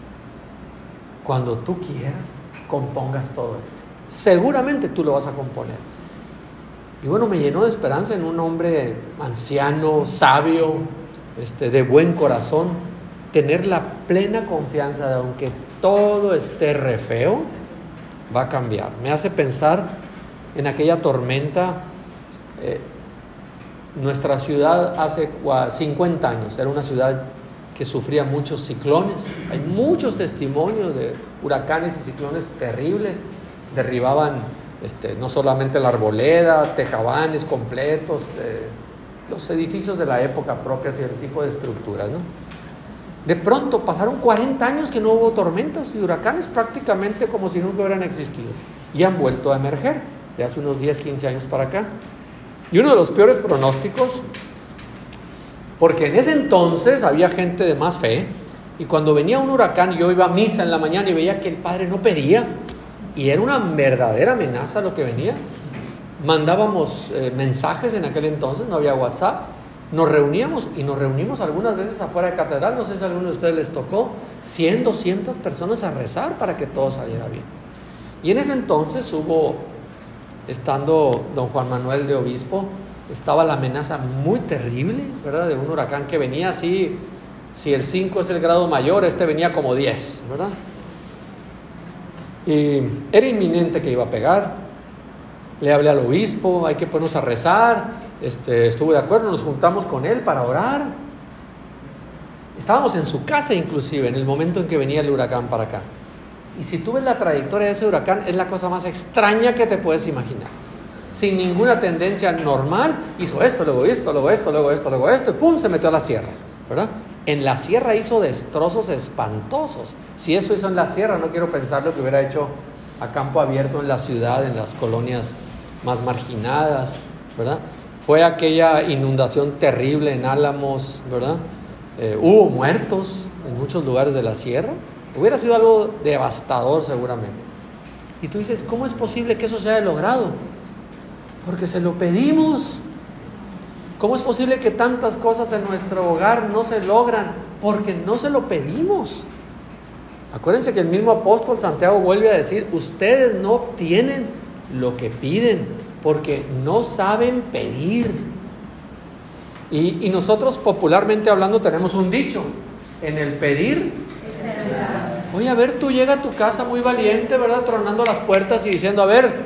cuando tú quieras, compongas todo esto. Seguramente tú lo vas a componer. Y bueno, me llenó de esperanza en un hombre anciano, sabio, este, de buen corazón, tener la plena confianza de aunque todo esté re feo, va a cambiar. Me hace pensar en aquella tormenta. Eh, nuestra ciudad hace cincuenta años era una ciudad que sufría muchos ciclones. Hay muchos testimonios de huracanes y ciclones terribles. Derribaban este, no solamente la arboleda, tejabanes completos, eh, los edificios de la época propias y el tipo de estructuras, ¿no? De pronto pasaron cuarenta años que no hubo tormentas y huracanes, prácticamente como si nunca hubieran existido, y han vuelto a emerger de hace unos diez, quince años para acá. Y uno de los peores pronósticos, porque en ese entonces había gente de más fe, y cuando venía un huracán, yo iba a misa en la mañana y veía que el padre no pedía, y era una verdadera amenaza lo que venía. Mandábamos eh, mensajes en aquel entonces, no había WhatsApp, nos reuníamos y nos reunimos algunas veces afuera de catedral. No sé si a alguno de ustedes les tocó cien, doscientas personas a rezar para que todo saliera bien. Y en ese entonces hubo, estando don Juan Manuel de obispo, estaba la amenaza muy terrible, ¿verdad?, de un huracán que venía así. Si el cinco es el grado mayor, este venía como diez, ¿verdad? Y era inminente que iba a pegar. Le hablé al obispo: hay que ponernos a rezar. Este, estuvo de acuerdo, nos juntamos con él para orar. Estábamos en su casa inclusive en el momento en que venía el huracán para acá. Y si tú ves la trayectoria de ese huracán, es la cosa más extraña que te puedes imaginar. Sin ninguna tendencia normal, hizo esto, luego esto, luego esto, luego esto, luego esto, y ¡pum!, se metió a la sierra, ¿verdad? En la sierra hizo destrozos espantosos. Si eso hizo en la sierra, no quiero pensar lo que hubiera hecho a campo abierto en la ciudad, en las colonias más marginadas, ¿verdad? Fue aquella inundación terrible en Álamos, ¿verdad? Eh, hubo muertos en muchos lugares de la sierra. Hubiera sido algo devastador seguramente. Y tú dices: ¿cómo es posible que eso se haya logrado? Porque se lo pedimos. ¿Cómo es posible que tantas cosas en nuestro hogar no se logran? Porque no se lo pedimos. Acuérdense que el mismo apóstol Santiago vuelve a decir: ustedes no obtienen lo que piden porque no saben pedir. Y, y nosotros, popularmente hablando, tenemos un dicho: en el pedir. Oye, a ver, tú llega a tu casa muy valiente, ¿verdad?, tronando las puertas y diciendo: a ver,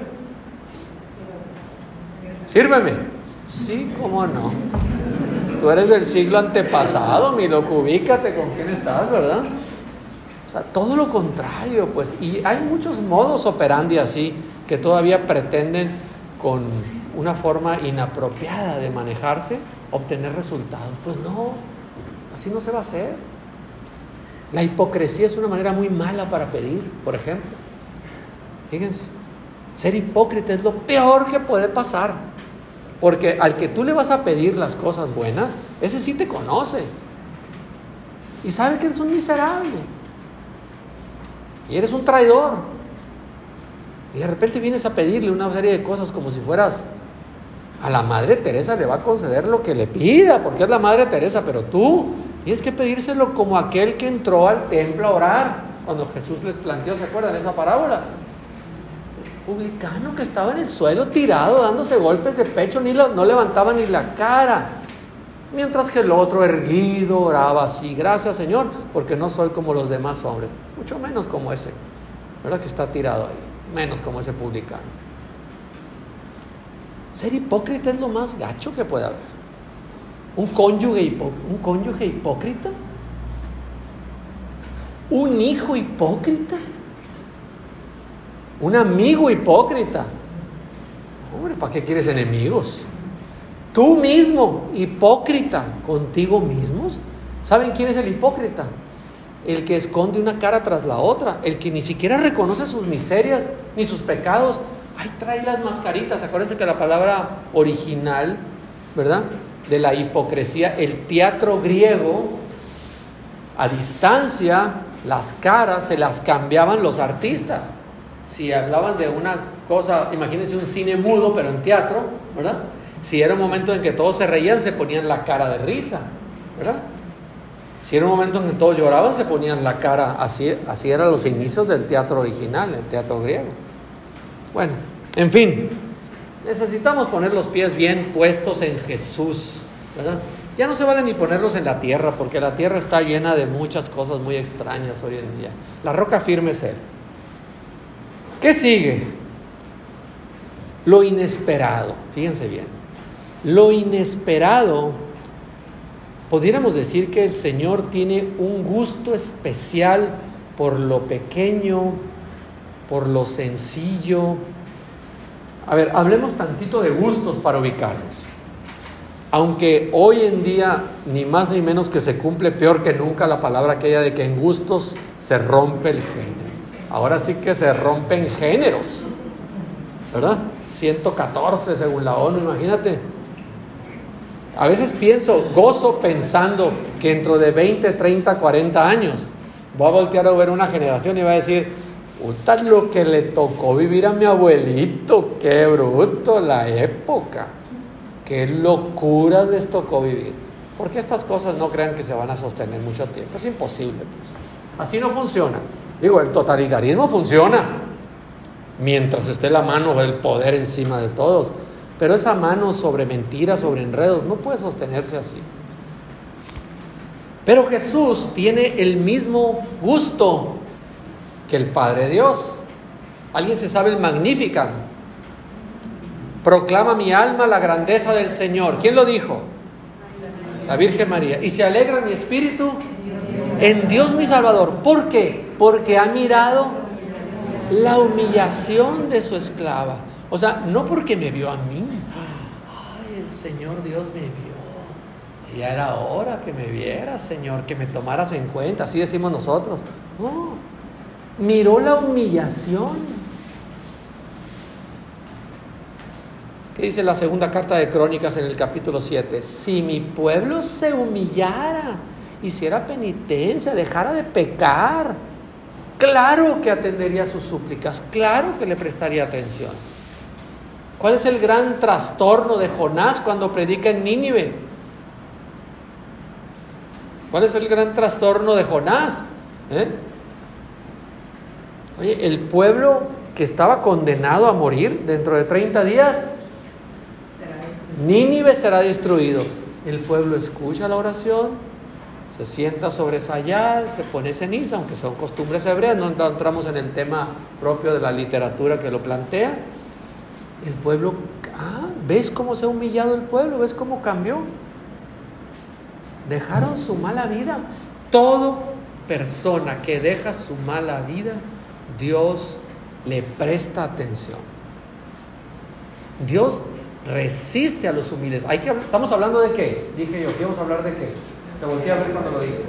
sírveme. Sí, cómo no. Tú eres del siglo antepasado, mi loco, ubícate con quién estás, ¿verdad? O sea, todo lo contrario, pues. Y hay muchos modos operandi así que todavía pretenden, con una forma inapropiada de manejarse, obtener resultados. Pues no, así no se va a hacer. La hipocresía es una manera muy mala para pedir, por ejemplo. Fíjense, ser hipócrita es lo peor que puede pasar, porque al que tú le vas a pedir las cosas buenas, ese sí te conoce y sabe que eres un miserable y eres un traidor, y de repente vienes a pedirle una serie de cosas como si fueras a la Madre Teresa. Le va a conceder lo que le pida porque es la Madre Teresa, pero tú tienes que pedírselo como aquel que entró al templo a orar cuando Jesús les planteó, ¿se acuerdan de esa parábola? El publicano que estaba en el suelo tirado, dándose golpes de pecho, ni lo, no levantaba ni la cara, mientras que el otro erguido oraba así: gracias, Señor, porque no soy como los demás hombres, mucho menos como ese, ¿verdad?, que está tirado ahí, menos como ese publicano. Ser hipócrita es lo más gacho que puede haber. Un cónyuge, hipo, un cónyuge hipócrita ¿Un hijo hipócrita? ¿Un amigo hipócrita? Hombre, ¿para qué quieres enemigos? Tú mismo, hipócrita, contigo mismos. ¿Saben quién es el hipócrita? El que esconde una cara tras la otra, el que ni siquiera reconoce sus miserias ni sus pecados. Ay, trae las mascaritas. Acuérdense que la palabra original, ¿verdad?, de la hipocresía, el teatro griego, a distancia, las caras se las cambiaban los artistas. Si hablaban de una cosa, imagínense un cine mudo, pero en teatro, ¿verdad? Si era un momento en que todos se reían, se ponían la cara de risa, ¿verdad? Si era un momento en que todos lloraban, se ponían la cara, así, así eran los inicios del teatro original, el teatro griego. Bueno, en fin, necesitamos poner los pies bien puestos en Jesús, ¿verdad? Ya no se vale ni ponerlos en la tierra, porque la tierra está llena de muchas cosas muy extrañas hoy en día. La roca firme es Él. ¿Qué sigue? Lo inesperado. Fíjense bien. Lo inesperado, pudiéramos decir que el Señor tiene un gusto especial por lo pequeño, por lo sencillo. A ver, hablemos tantito de gustos para ubicarnos. Aunque hoy en día, ni más ni menos que se cumple peor que nunca la palabra aquella de que en gustos se rompe el género. Ahora sí que se rompen géneros, ¿verdad? ciento catorce según la ONU, imagínate. A veces pienso, gozo pensando que dentro de veinte, treinta, cuarenta años voy a voltear a ver una generación y va a decir: puta, lo que le tocó vivir a mi abuelito, qué bruto la época, qué locura les tocó vivir. Porque estas cosas no crean que se van a sostener mucho tiempo, es imposible, pues. Así no funciona. Digo, el totalitarismo funciona mientras esté la mano del poder encima de todos, pero esa mano sobre mentiras, sobre enredos, no puede sostenerse así. Pero Jesús tiene el mismo gusto que el Padre Dios. ¿Alguien se sabe el Magnificat? Proclama mi alma la grandeza del Señor. ¿Quién lo dijo? La Virgen María. Y se alegra mi espíritu en Dios mi Salvador. ¿Por qué? Porque ha mirado la humillación de su esclava. O sea, no porque me vio a mí. Ay, el Señor Dios me vio. Ya era hora que me vieras, Señor, que me tomaras en cuenta. Así decimos nosotros. No, miró la humillación. ¿Qué dice la segunda carta de Crónicas en el capítulo siete? Si mi pueblo se humillara, hiciera penitencia, dejara de pecar, claro que atendería sus súplicas, claro que le prestaría atención. ¿Cuál es el gran trastorno de Jonás cuando predica en Nínive? ¿Cuál es el gran trastorno de Jonás? ¿Eh? Oye, el pueblo que estaba condenado a morir dentro de treinta días, Nínive será destruido. El pueblo escucha la oración, se sienta sobre sayal, se pone ceniza, aunque son costumbres hebreas, no entramos en el tema propio de la literatura que lo plantea. El pueblo, ah, ¿ves cómo se ha humillado el pueblo? ¿Ves cómo cambió? Dejaron su mala vida. Toda persona que deja su mala vida, Dios le presta atención. Dios resiste a los humildes. Hay que, ¿estamos hablando de qué? Dije yo, ¿qué vamos a hablar de qué? Te volteé a ver cuando lo dije.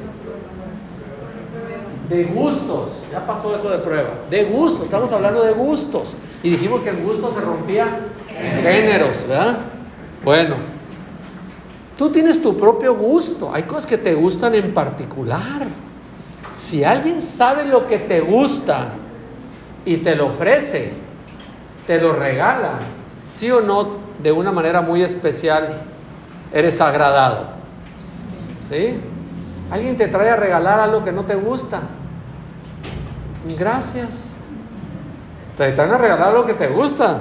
De gustos. Ya pasó eso de prueba. De gustos, estamos hablando de gustos. Y dijimos que en gustos se rompía en géneros, ¿verdad? Bueno, tú tienes tu propio gusto. Hay cosas que te gustan en particular. Si alguien sabe lo que te gusta y te lo ofrece, te lo regala, sí o no, de una manera muy especial, eres agradado. ¿Sí? Alguien te trae a regalar algo que no te gusta. Gracias. Te traen a regalar algo que te gusta.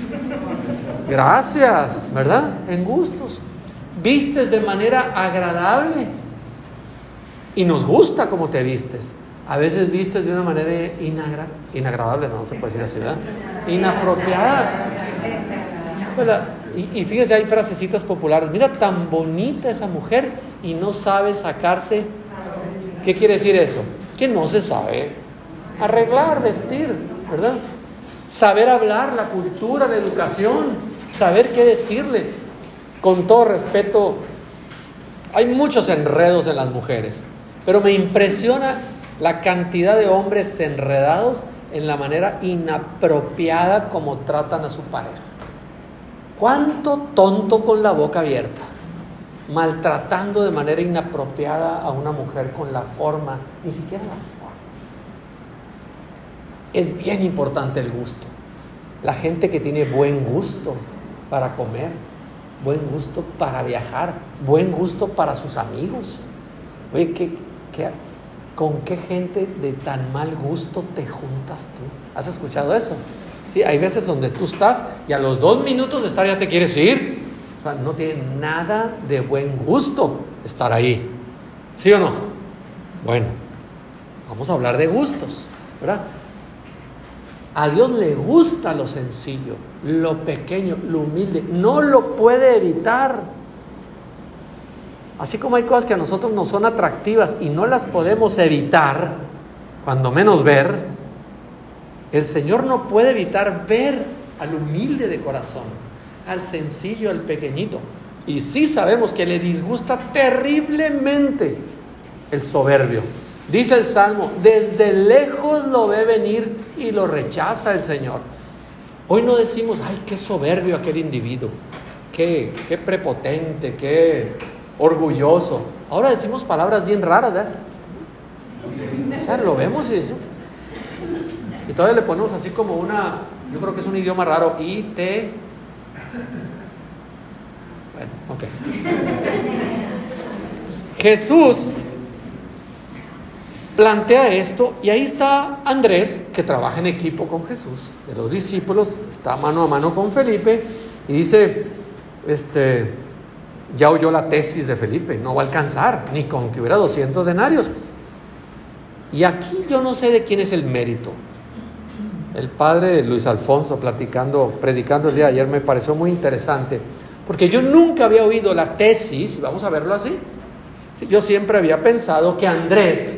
Gracias, ¿verdad? En gustos. Vistes de manera agradable y nos gusta cómo te vistes. A veces vistes de una manera inagra- inagradable, no se puede decir así, ¿verdad? Inapropiada. Y, y fíjese, hay frasecitas populares. Mira, tan bonita esa mujer y no sabe sacarse. ¿Qué quiere decir eso? que no se sabe arreglar, vestir, ¿verdad? Saber hablar, la cultura, la educación, saber qué decirle. Con todo respeto, hay muchos enredos en las mujeres, pero me impresiona la cantidad de hombres enredados en la manera inapropiada como tratan a su pareja. ¿Cuánto tonto con la boca abierta, maltratando de manera inapropiada a una mujer con la forma, ni siquiera la forma? Es bien importante el gusto. La gente que tiene buen gusto para comer, buen gusto para viajar, buen gusto para sus amigos. Oye, ¿qué, qué, ¿con qué gente de tan mal gusto te juntas tú? ¿Has escuchado eso? Sí, hay veces donde tú estás y a los dos minutos de estar ya te quieres ir. O sea, no tiene nada de buen gusto estar ahí. ¿Sí o no? Bueno, vamos a hablar de gustos, ¿verdad? A Dios le gusta lo sencillo, lo pequeño, lo humilde. No lo puede evitar. Así como hay cosas que a nosotros nos son atractivas y no las podemos evitar, cuando menos ver, el Señor no puede evitar ver al humilde de corazón, al sencillo, al pequeñito. Y sí sabemos que le disgusta terriblemente el soberbio. Dice el Salmo, desde lejos lo ve venir y lo rechaza el Señor. Hoy no decimos, ay, qué soberbio aquel individuo, qué, qué prepotente, qué orgulloso. Ahora decimos palabras bien raras, ¿verdad? O sea, lo vemos y decimos, y todavía le ponemos así como una, yo creo que es un idioma raro, I, T. Bueno, ok. Jesús plantea esto y ahí está Andrés, que trabaja en equipo con Jesús, de los discípulos, está mano a mano con Felipe y dice, este, ya oyó la tesis de Felipe, no va a alcanzar, ni con que hubiera doscientos denarios. Y aquí yo no sé de quién es el mérito. El padre Luis Alfonso platicando, predicando el día de ayer me pareció muy interesante, porque yo nunca había oído la tesis, vamos a verlo así. Yo siempre había pensado que Andrés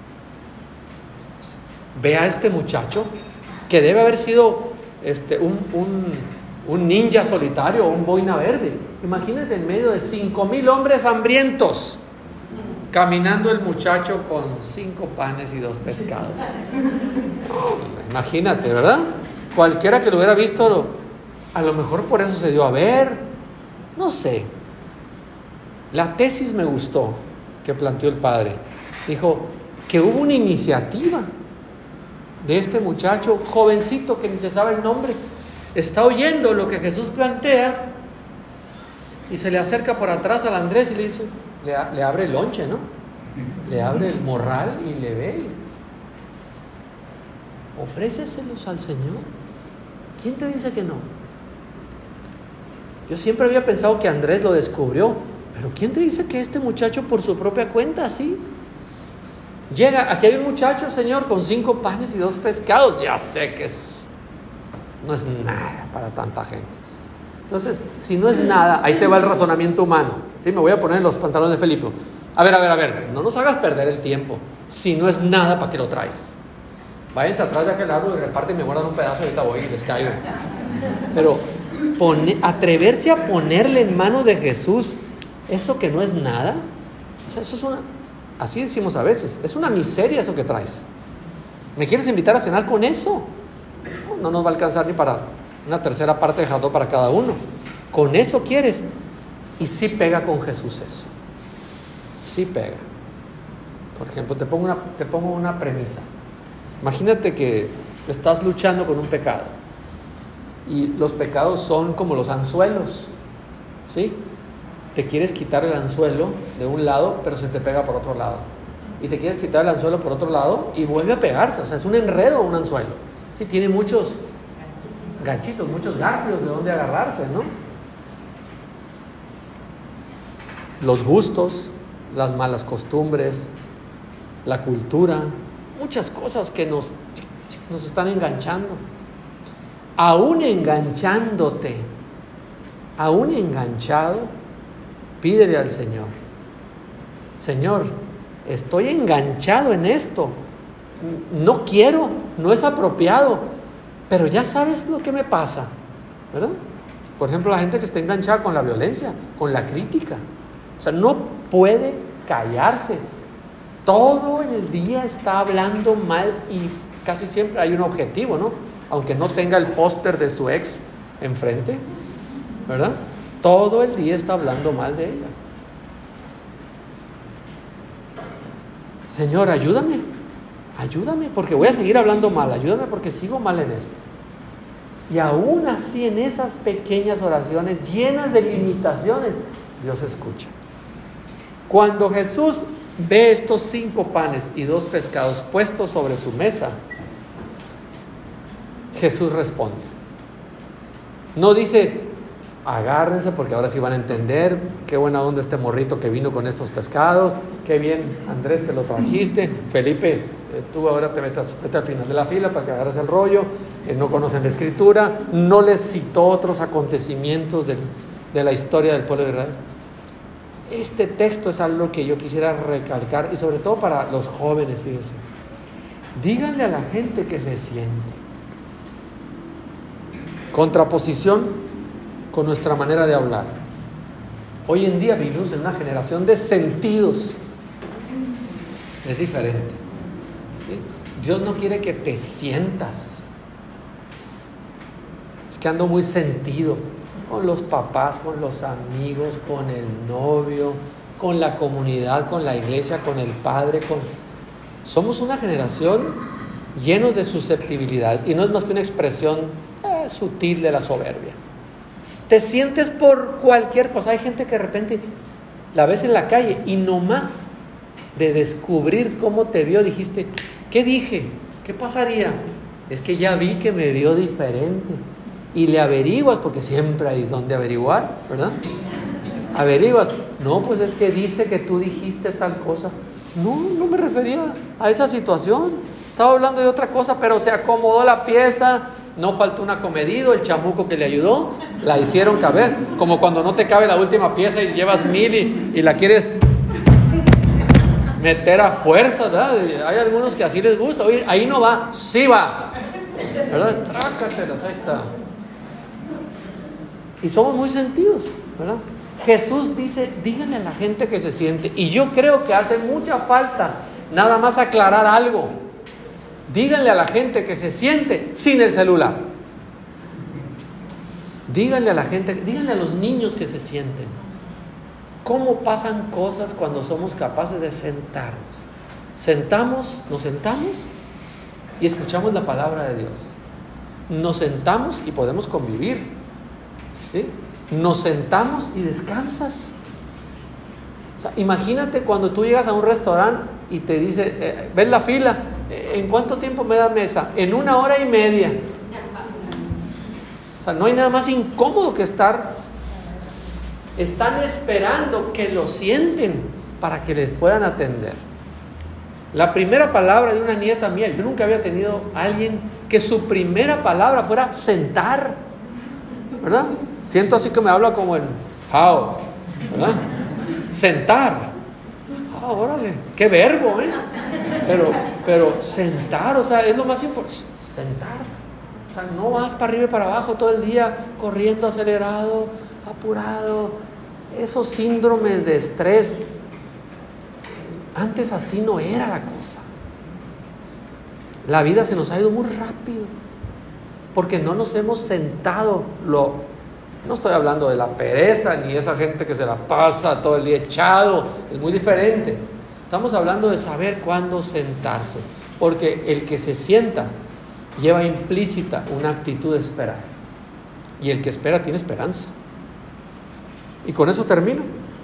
ve a este muchacho que debe haber sido este, un, un, un ninja solitario o un boina verde. Imagínense en medio de cinco mil hombres hambrientos, caminando el muchacho con cinco panes y dos pescados. No, imagínate, ¿verdad? Cualquiera que lo hubiera visto, a lo mejor por eso se dio a ver. No sé. La tesis me gustó que planteó el padre. Dijo que hubo una iniciativa de este muchacho jovencito que ni se sabe el nombre. Está oyendo lo que Jesús plantea y se le acerca por atrás al Andrés y le dice, le, le abre el lonche, ¿no? Le abre el morral y le ve. Ofréceselos al Señor. ¿Quién te dice que no? Yo siempre había pensado que Andrés lo descubrió, pero ¿quién te dice que este muchacho por su propia cuenta así? Llega, aquí hay un muchacho, Señor, con cinco panes y dos pescados. Ya sé que es, no es nada para tanta gente. Entonces, si no es nada, ahí te va el razonamiento humano. ¿Sí? Me voy a poner en los pantalones de Felipe. A ver, a ver, a ver, no nos hagas perder el tiempo. Si no es nada, ¿para qué lo traes? Váyanse atrás de aquel árbol y reparten y me guardan un pedazo, ahorita voy y les caigo. Pero pone, atreverse a ponerle en manos de Jesús eso que no es nada, o sea, eso es una, así decimos a veces, es una miseria eso que traes. ¿Me quieres invitar a cenar con eso? No, no nos va a alcanzar ni para una tercera parte de jató para cada uno. ¿Con eso quieres? Y sí pega con Jesús eso. Sí pega. Por ejemplo, te pongo una, te pongo una premisa. Imagínate que estás luchando con un pecado y los pecados son como los anzuelos, ¿sí? Te quieres quitar el anzuelo de un lado, pero se te pega por otro lado. Y te quieres quitar el anzuelo por otro lado y vuelve a pegarse. O sea, es un enredo un anzuelo. Sí, tiene muchos ganchitos, muchos garfios de donde agarrarse, ¿no? Los gustos, las malas costumbres, la cultura, muchas cosas que nos, nos están enganchando. Aún enganchándote, aún enganchado, pídele al Señor: Señor, estoy enganchado en esto, no quiero, no es apropiado, pero ya sabes lo que me pasa, ¿verdad? Por ejemplo, la gente que está enganchada con la violencia, con la crítica, o sea, no puede callarse. Todo el día está hablando mal y casi siempre hay un objetivo, ¿no? Aunque no tenga el póster de su ex enfrente, ¿verdad? Todo el día está hablando mal de ella. Señor, ayúdame, ayúdame porque voy a seguir hablando mal, ayúdame porque sigo mal en esto. Y aún así, en esas pequeñas oraciones llenas de limitaciones, Dios escucha. Cuando Jesús ve estos cinco panes y dos pescados puestos sobre su mesa, Jesús responde. No dice, agárrense porque ahora sí van a entender, qué buena onda este morrito que vino con estos pescados, qué bien Andrés que lo trajiste, Felipe, eh, tú ahora te metas, vete al final de la fila para que agarres el rollo, eh, no conocen la escritura, no les citó otros acontecimientos de, de la historia del pueblo de Israel. Este texto es algo que yo quisiera recalcar y sobre todo para los jóvenes, fíjense. Díganle a la gente que se siente. Contraposición con nuestra manera de hablar. Hoy en día vivimos en una generación de sentidos. Es diferente, ¿sí? Dios no quiere que te sientas. Es que ando muy sentido con los papás, con los amigos, con el novio, con la comunidad, con la iglesia, con el padre. Con... Somos una generación llenos de susceptibilidades y no es más que una expresión eh, sutil de la soberbia. Te sientes por cualquier cosa. Hay gente que de repente la ves en la calle y nomás de descubrir cómo te vio dijiste, ¿qué dije? ¿Qué pasaría? Es que ya vi que me vio diferente. Y le averiguas, porque siempre hay donde averiguar, ¿verdad? Averiguas. No, pues es que dice que tú dijiste tal cosa. No, no me refería a esa situación. Estaba hablando de otra cosa, pero se acomodó la pieza. No faltó un acomedido, el chamuco que le ayudó, la hicieron caber. Como cuando no te cabe la última pieza y llevas mil y, y la quieres meter a fuerza, ¿verdad? Hay algunos que así les gusta. Oye, ahí no va, sí va, ¿verdad? Trácatelas, ahí está. Y somos muy sentidos, ¿verdad? Jesús dice, díganle a la gente que se siente. Y yo creo que hace mucha falta nada más aclarar algo. Díganle a la gente que se siente sin el celular. Díganle a la gente, díganle a los niños que se sienten. ¿Cómo pasan cosas cuando somos capaces de sentarnos? Sentamos, nos sentamos y escuchamos la palabra de Dios. Nos sentamos y podemos convivir, ¿sí? Nos sentamos y descansas. O sea, imagínate cuando tú llegas a un restaurante y te dice, eh, ves la fila, ¿en cuánto tiempo me da mesa? En una hora y media. O sea, no hay nada más incómodo que estar. Están esperando que lo sienten para que les puedan atender. La primera palabra de una nieta mía, yo nunca había tenido a alguien que su primera palabra fuera sentar, ¿verdad? Siento así que me habla como en how, ¿verdad? Sentar. Ah, órale, qué verbo, ¿eh? Pero, pero sentar, o sea, es lo más importante. Sentar. O sea, no vas para arriba y para abajo todo el día corriendo acelerado, apurado. Esos síndromes de estrés. Antes así no era la cosa. La vida se nos ha ido muy rápido porque no nos hemos sentado. Lo, no estoy hablando de la pereza ni esa gente que se la pasa todo el día echado. Es muy diferente. Estamos hablando de saber cuándo sentarse, porque el que se sienta lleva implícita una actitud de esperar, y el que espera tiene esperanza. Y con eso termino.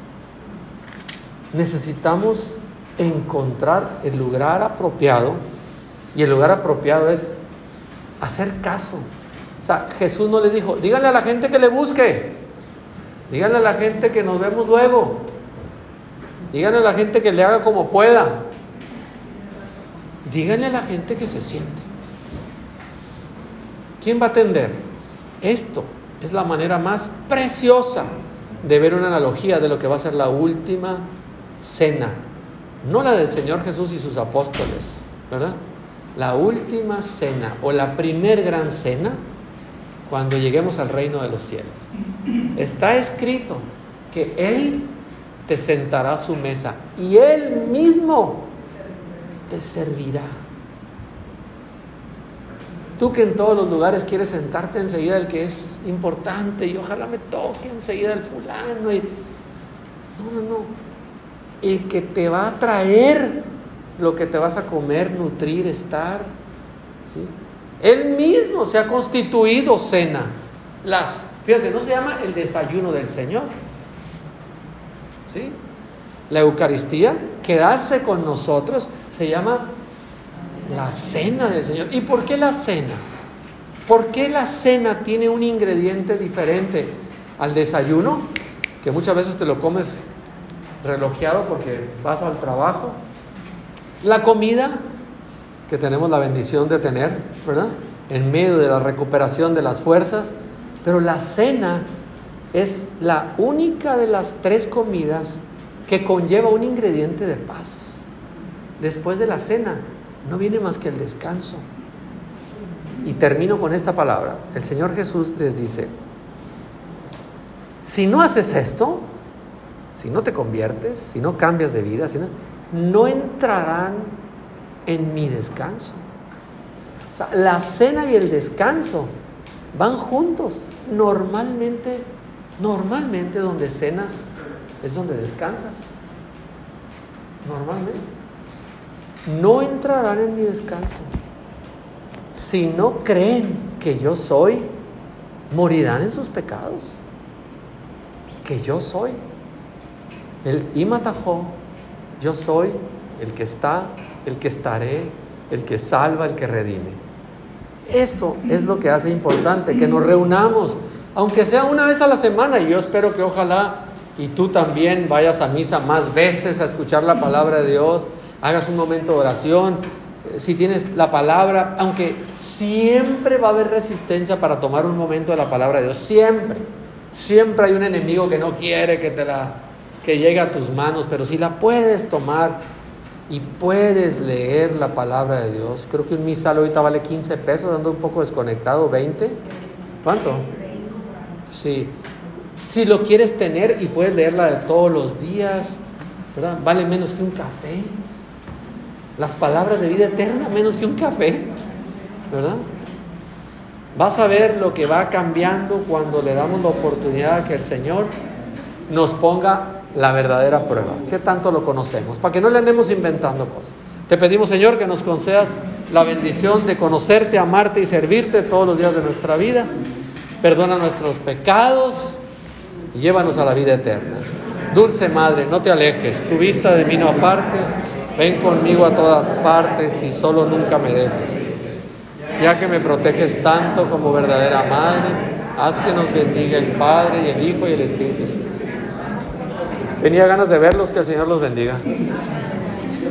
Necesitamos encontrar el lugar apropiado, y el lugar apropiado es hacer caso. O sea, Jesús no les dijo, díganle a la gente que le busque, díganle a la gente que nos vemos luego, díganle a la gente que le haga como pueda, díganle a la gente que se siente. ¿Quién va a atender? Esto es la manera más preciosa de ver una analogía de lo que va a ser la última cena, no la del Señor Jesús y sus apóstoles, ¿verdad? la última cena o la primer gran cena cuando lleguemos al reino de los cielos. Está escrito que Él te sentará a su mesa y Él mismo te servirá. Tú que en todos los lugares quieres sentarte enseguida el que es importante y ojalá me toque enseguida el fulano. Y... No, no, no. El que te va a traer lo que te vas a comer, nutrir, estar, ¿sí? Él mismo se ha constituido cena. Las, fíjense, no se llama el desayuno del Señor, ¿sí? La Eucaristía, quedarse con nosotros, se llama la cena del Señor. ¿Y por qué la cena? ¿Por qué la cena tiene un ingrediente diferente al desayuno? Que muchas veces te lo comes relojeado porque vas al trabajo. La comida, que tenemos la bendición de tener, ¿verdad? En medio de la recuperación de las fuerzas. Pero la cena es la única de las tres comidas que conlleva un ingrediente de paz. Después de la cena no viene más que el descanso. Y termino con esta palabra. El Señor Jesús les dice: si no haces esto, si no te conviertes, si no cambias de vida, si no, no entrarán en mi descanso. O sea, la cena y el descanso van juntos. Normalmente, normalmente donde cenas es donde descansas. Normalmente. No entrarán en mi descanso. Si no creen que yo soy, morirán en sus pecados. Que yo soy el Imatajó, yo soy el que está, el que estaré, el que salva, el que redime. Eso es lo que hace importante, que nos reunamos, aunque sea una vez a la semana, y yo espero que ojalá y tú también vayas a misa más veces a escuchar la palabra de Dios, hagas un momento de oración, si tienes la palabra, aunque siempre va a haber resistencia para tomar un momento de la palabra de Dios, siempre, siempre hay un enemigo que no quiere que te la, que llegue a tus manos, pero si la puedes tomar y puedes leer la palabra de Dios, creo que un misal ahorita vale quince pesos, ando un poco desconectado, veinte, ¿cuánto? Sí, si lo quieres tener y puedes leerla de todos los días, ¿verdad? Vale menos que un café. Las palabras de vida eterna, menos que un café, ¿verdad? Vas a ver lo que va cambiando cuando le damos la oportunidad a que el Señor nos ponga la verdadera prueba. ¿Qué tanto lo conocemos? Para que no le andemos inventando cosas. Te pedimos, Señor, que nos concedas la bendición de conocerte, amarte y servirte todos los días de nuestra vida. Perdona nuestros pecados y llévanos a la vida eterna. Dulce Madre, no te alejes, tu vista de mí no apartes. Ven conmigo a todas partes y solo nunca me dejes. Ya que me proteges tanto como verdadera Madre, haz que nos bendiga el Padre y el Hijo y el Espíritu Santo. Tenía ganas de verlos, que el Señor los bendiga.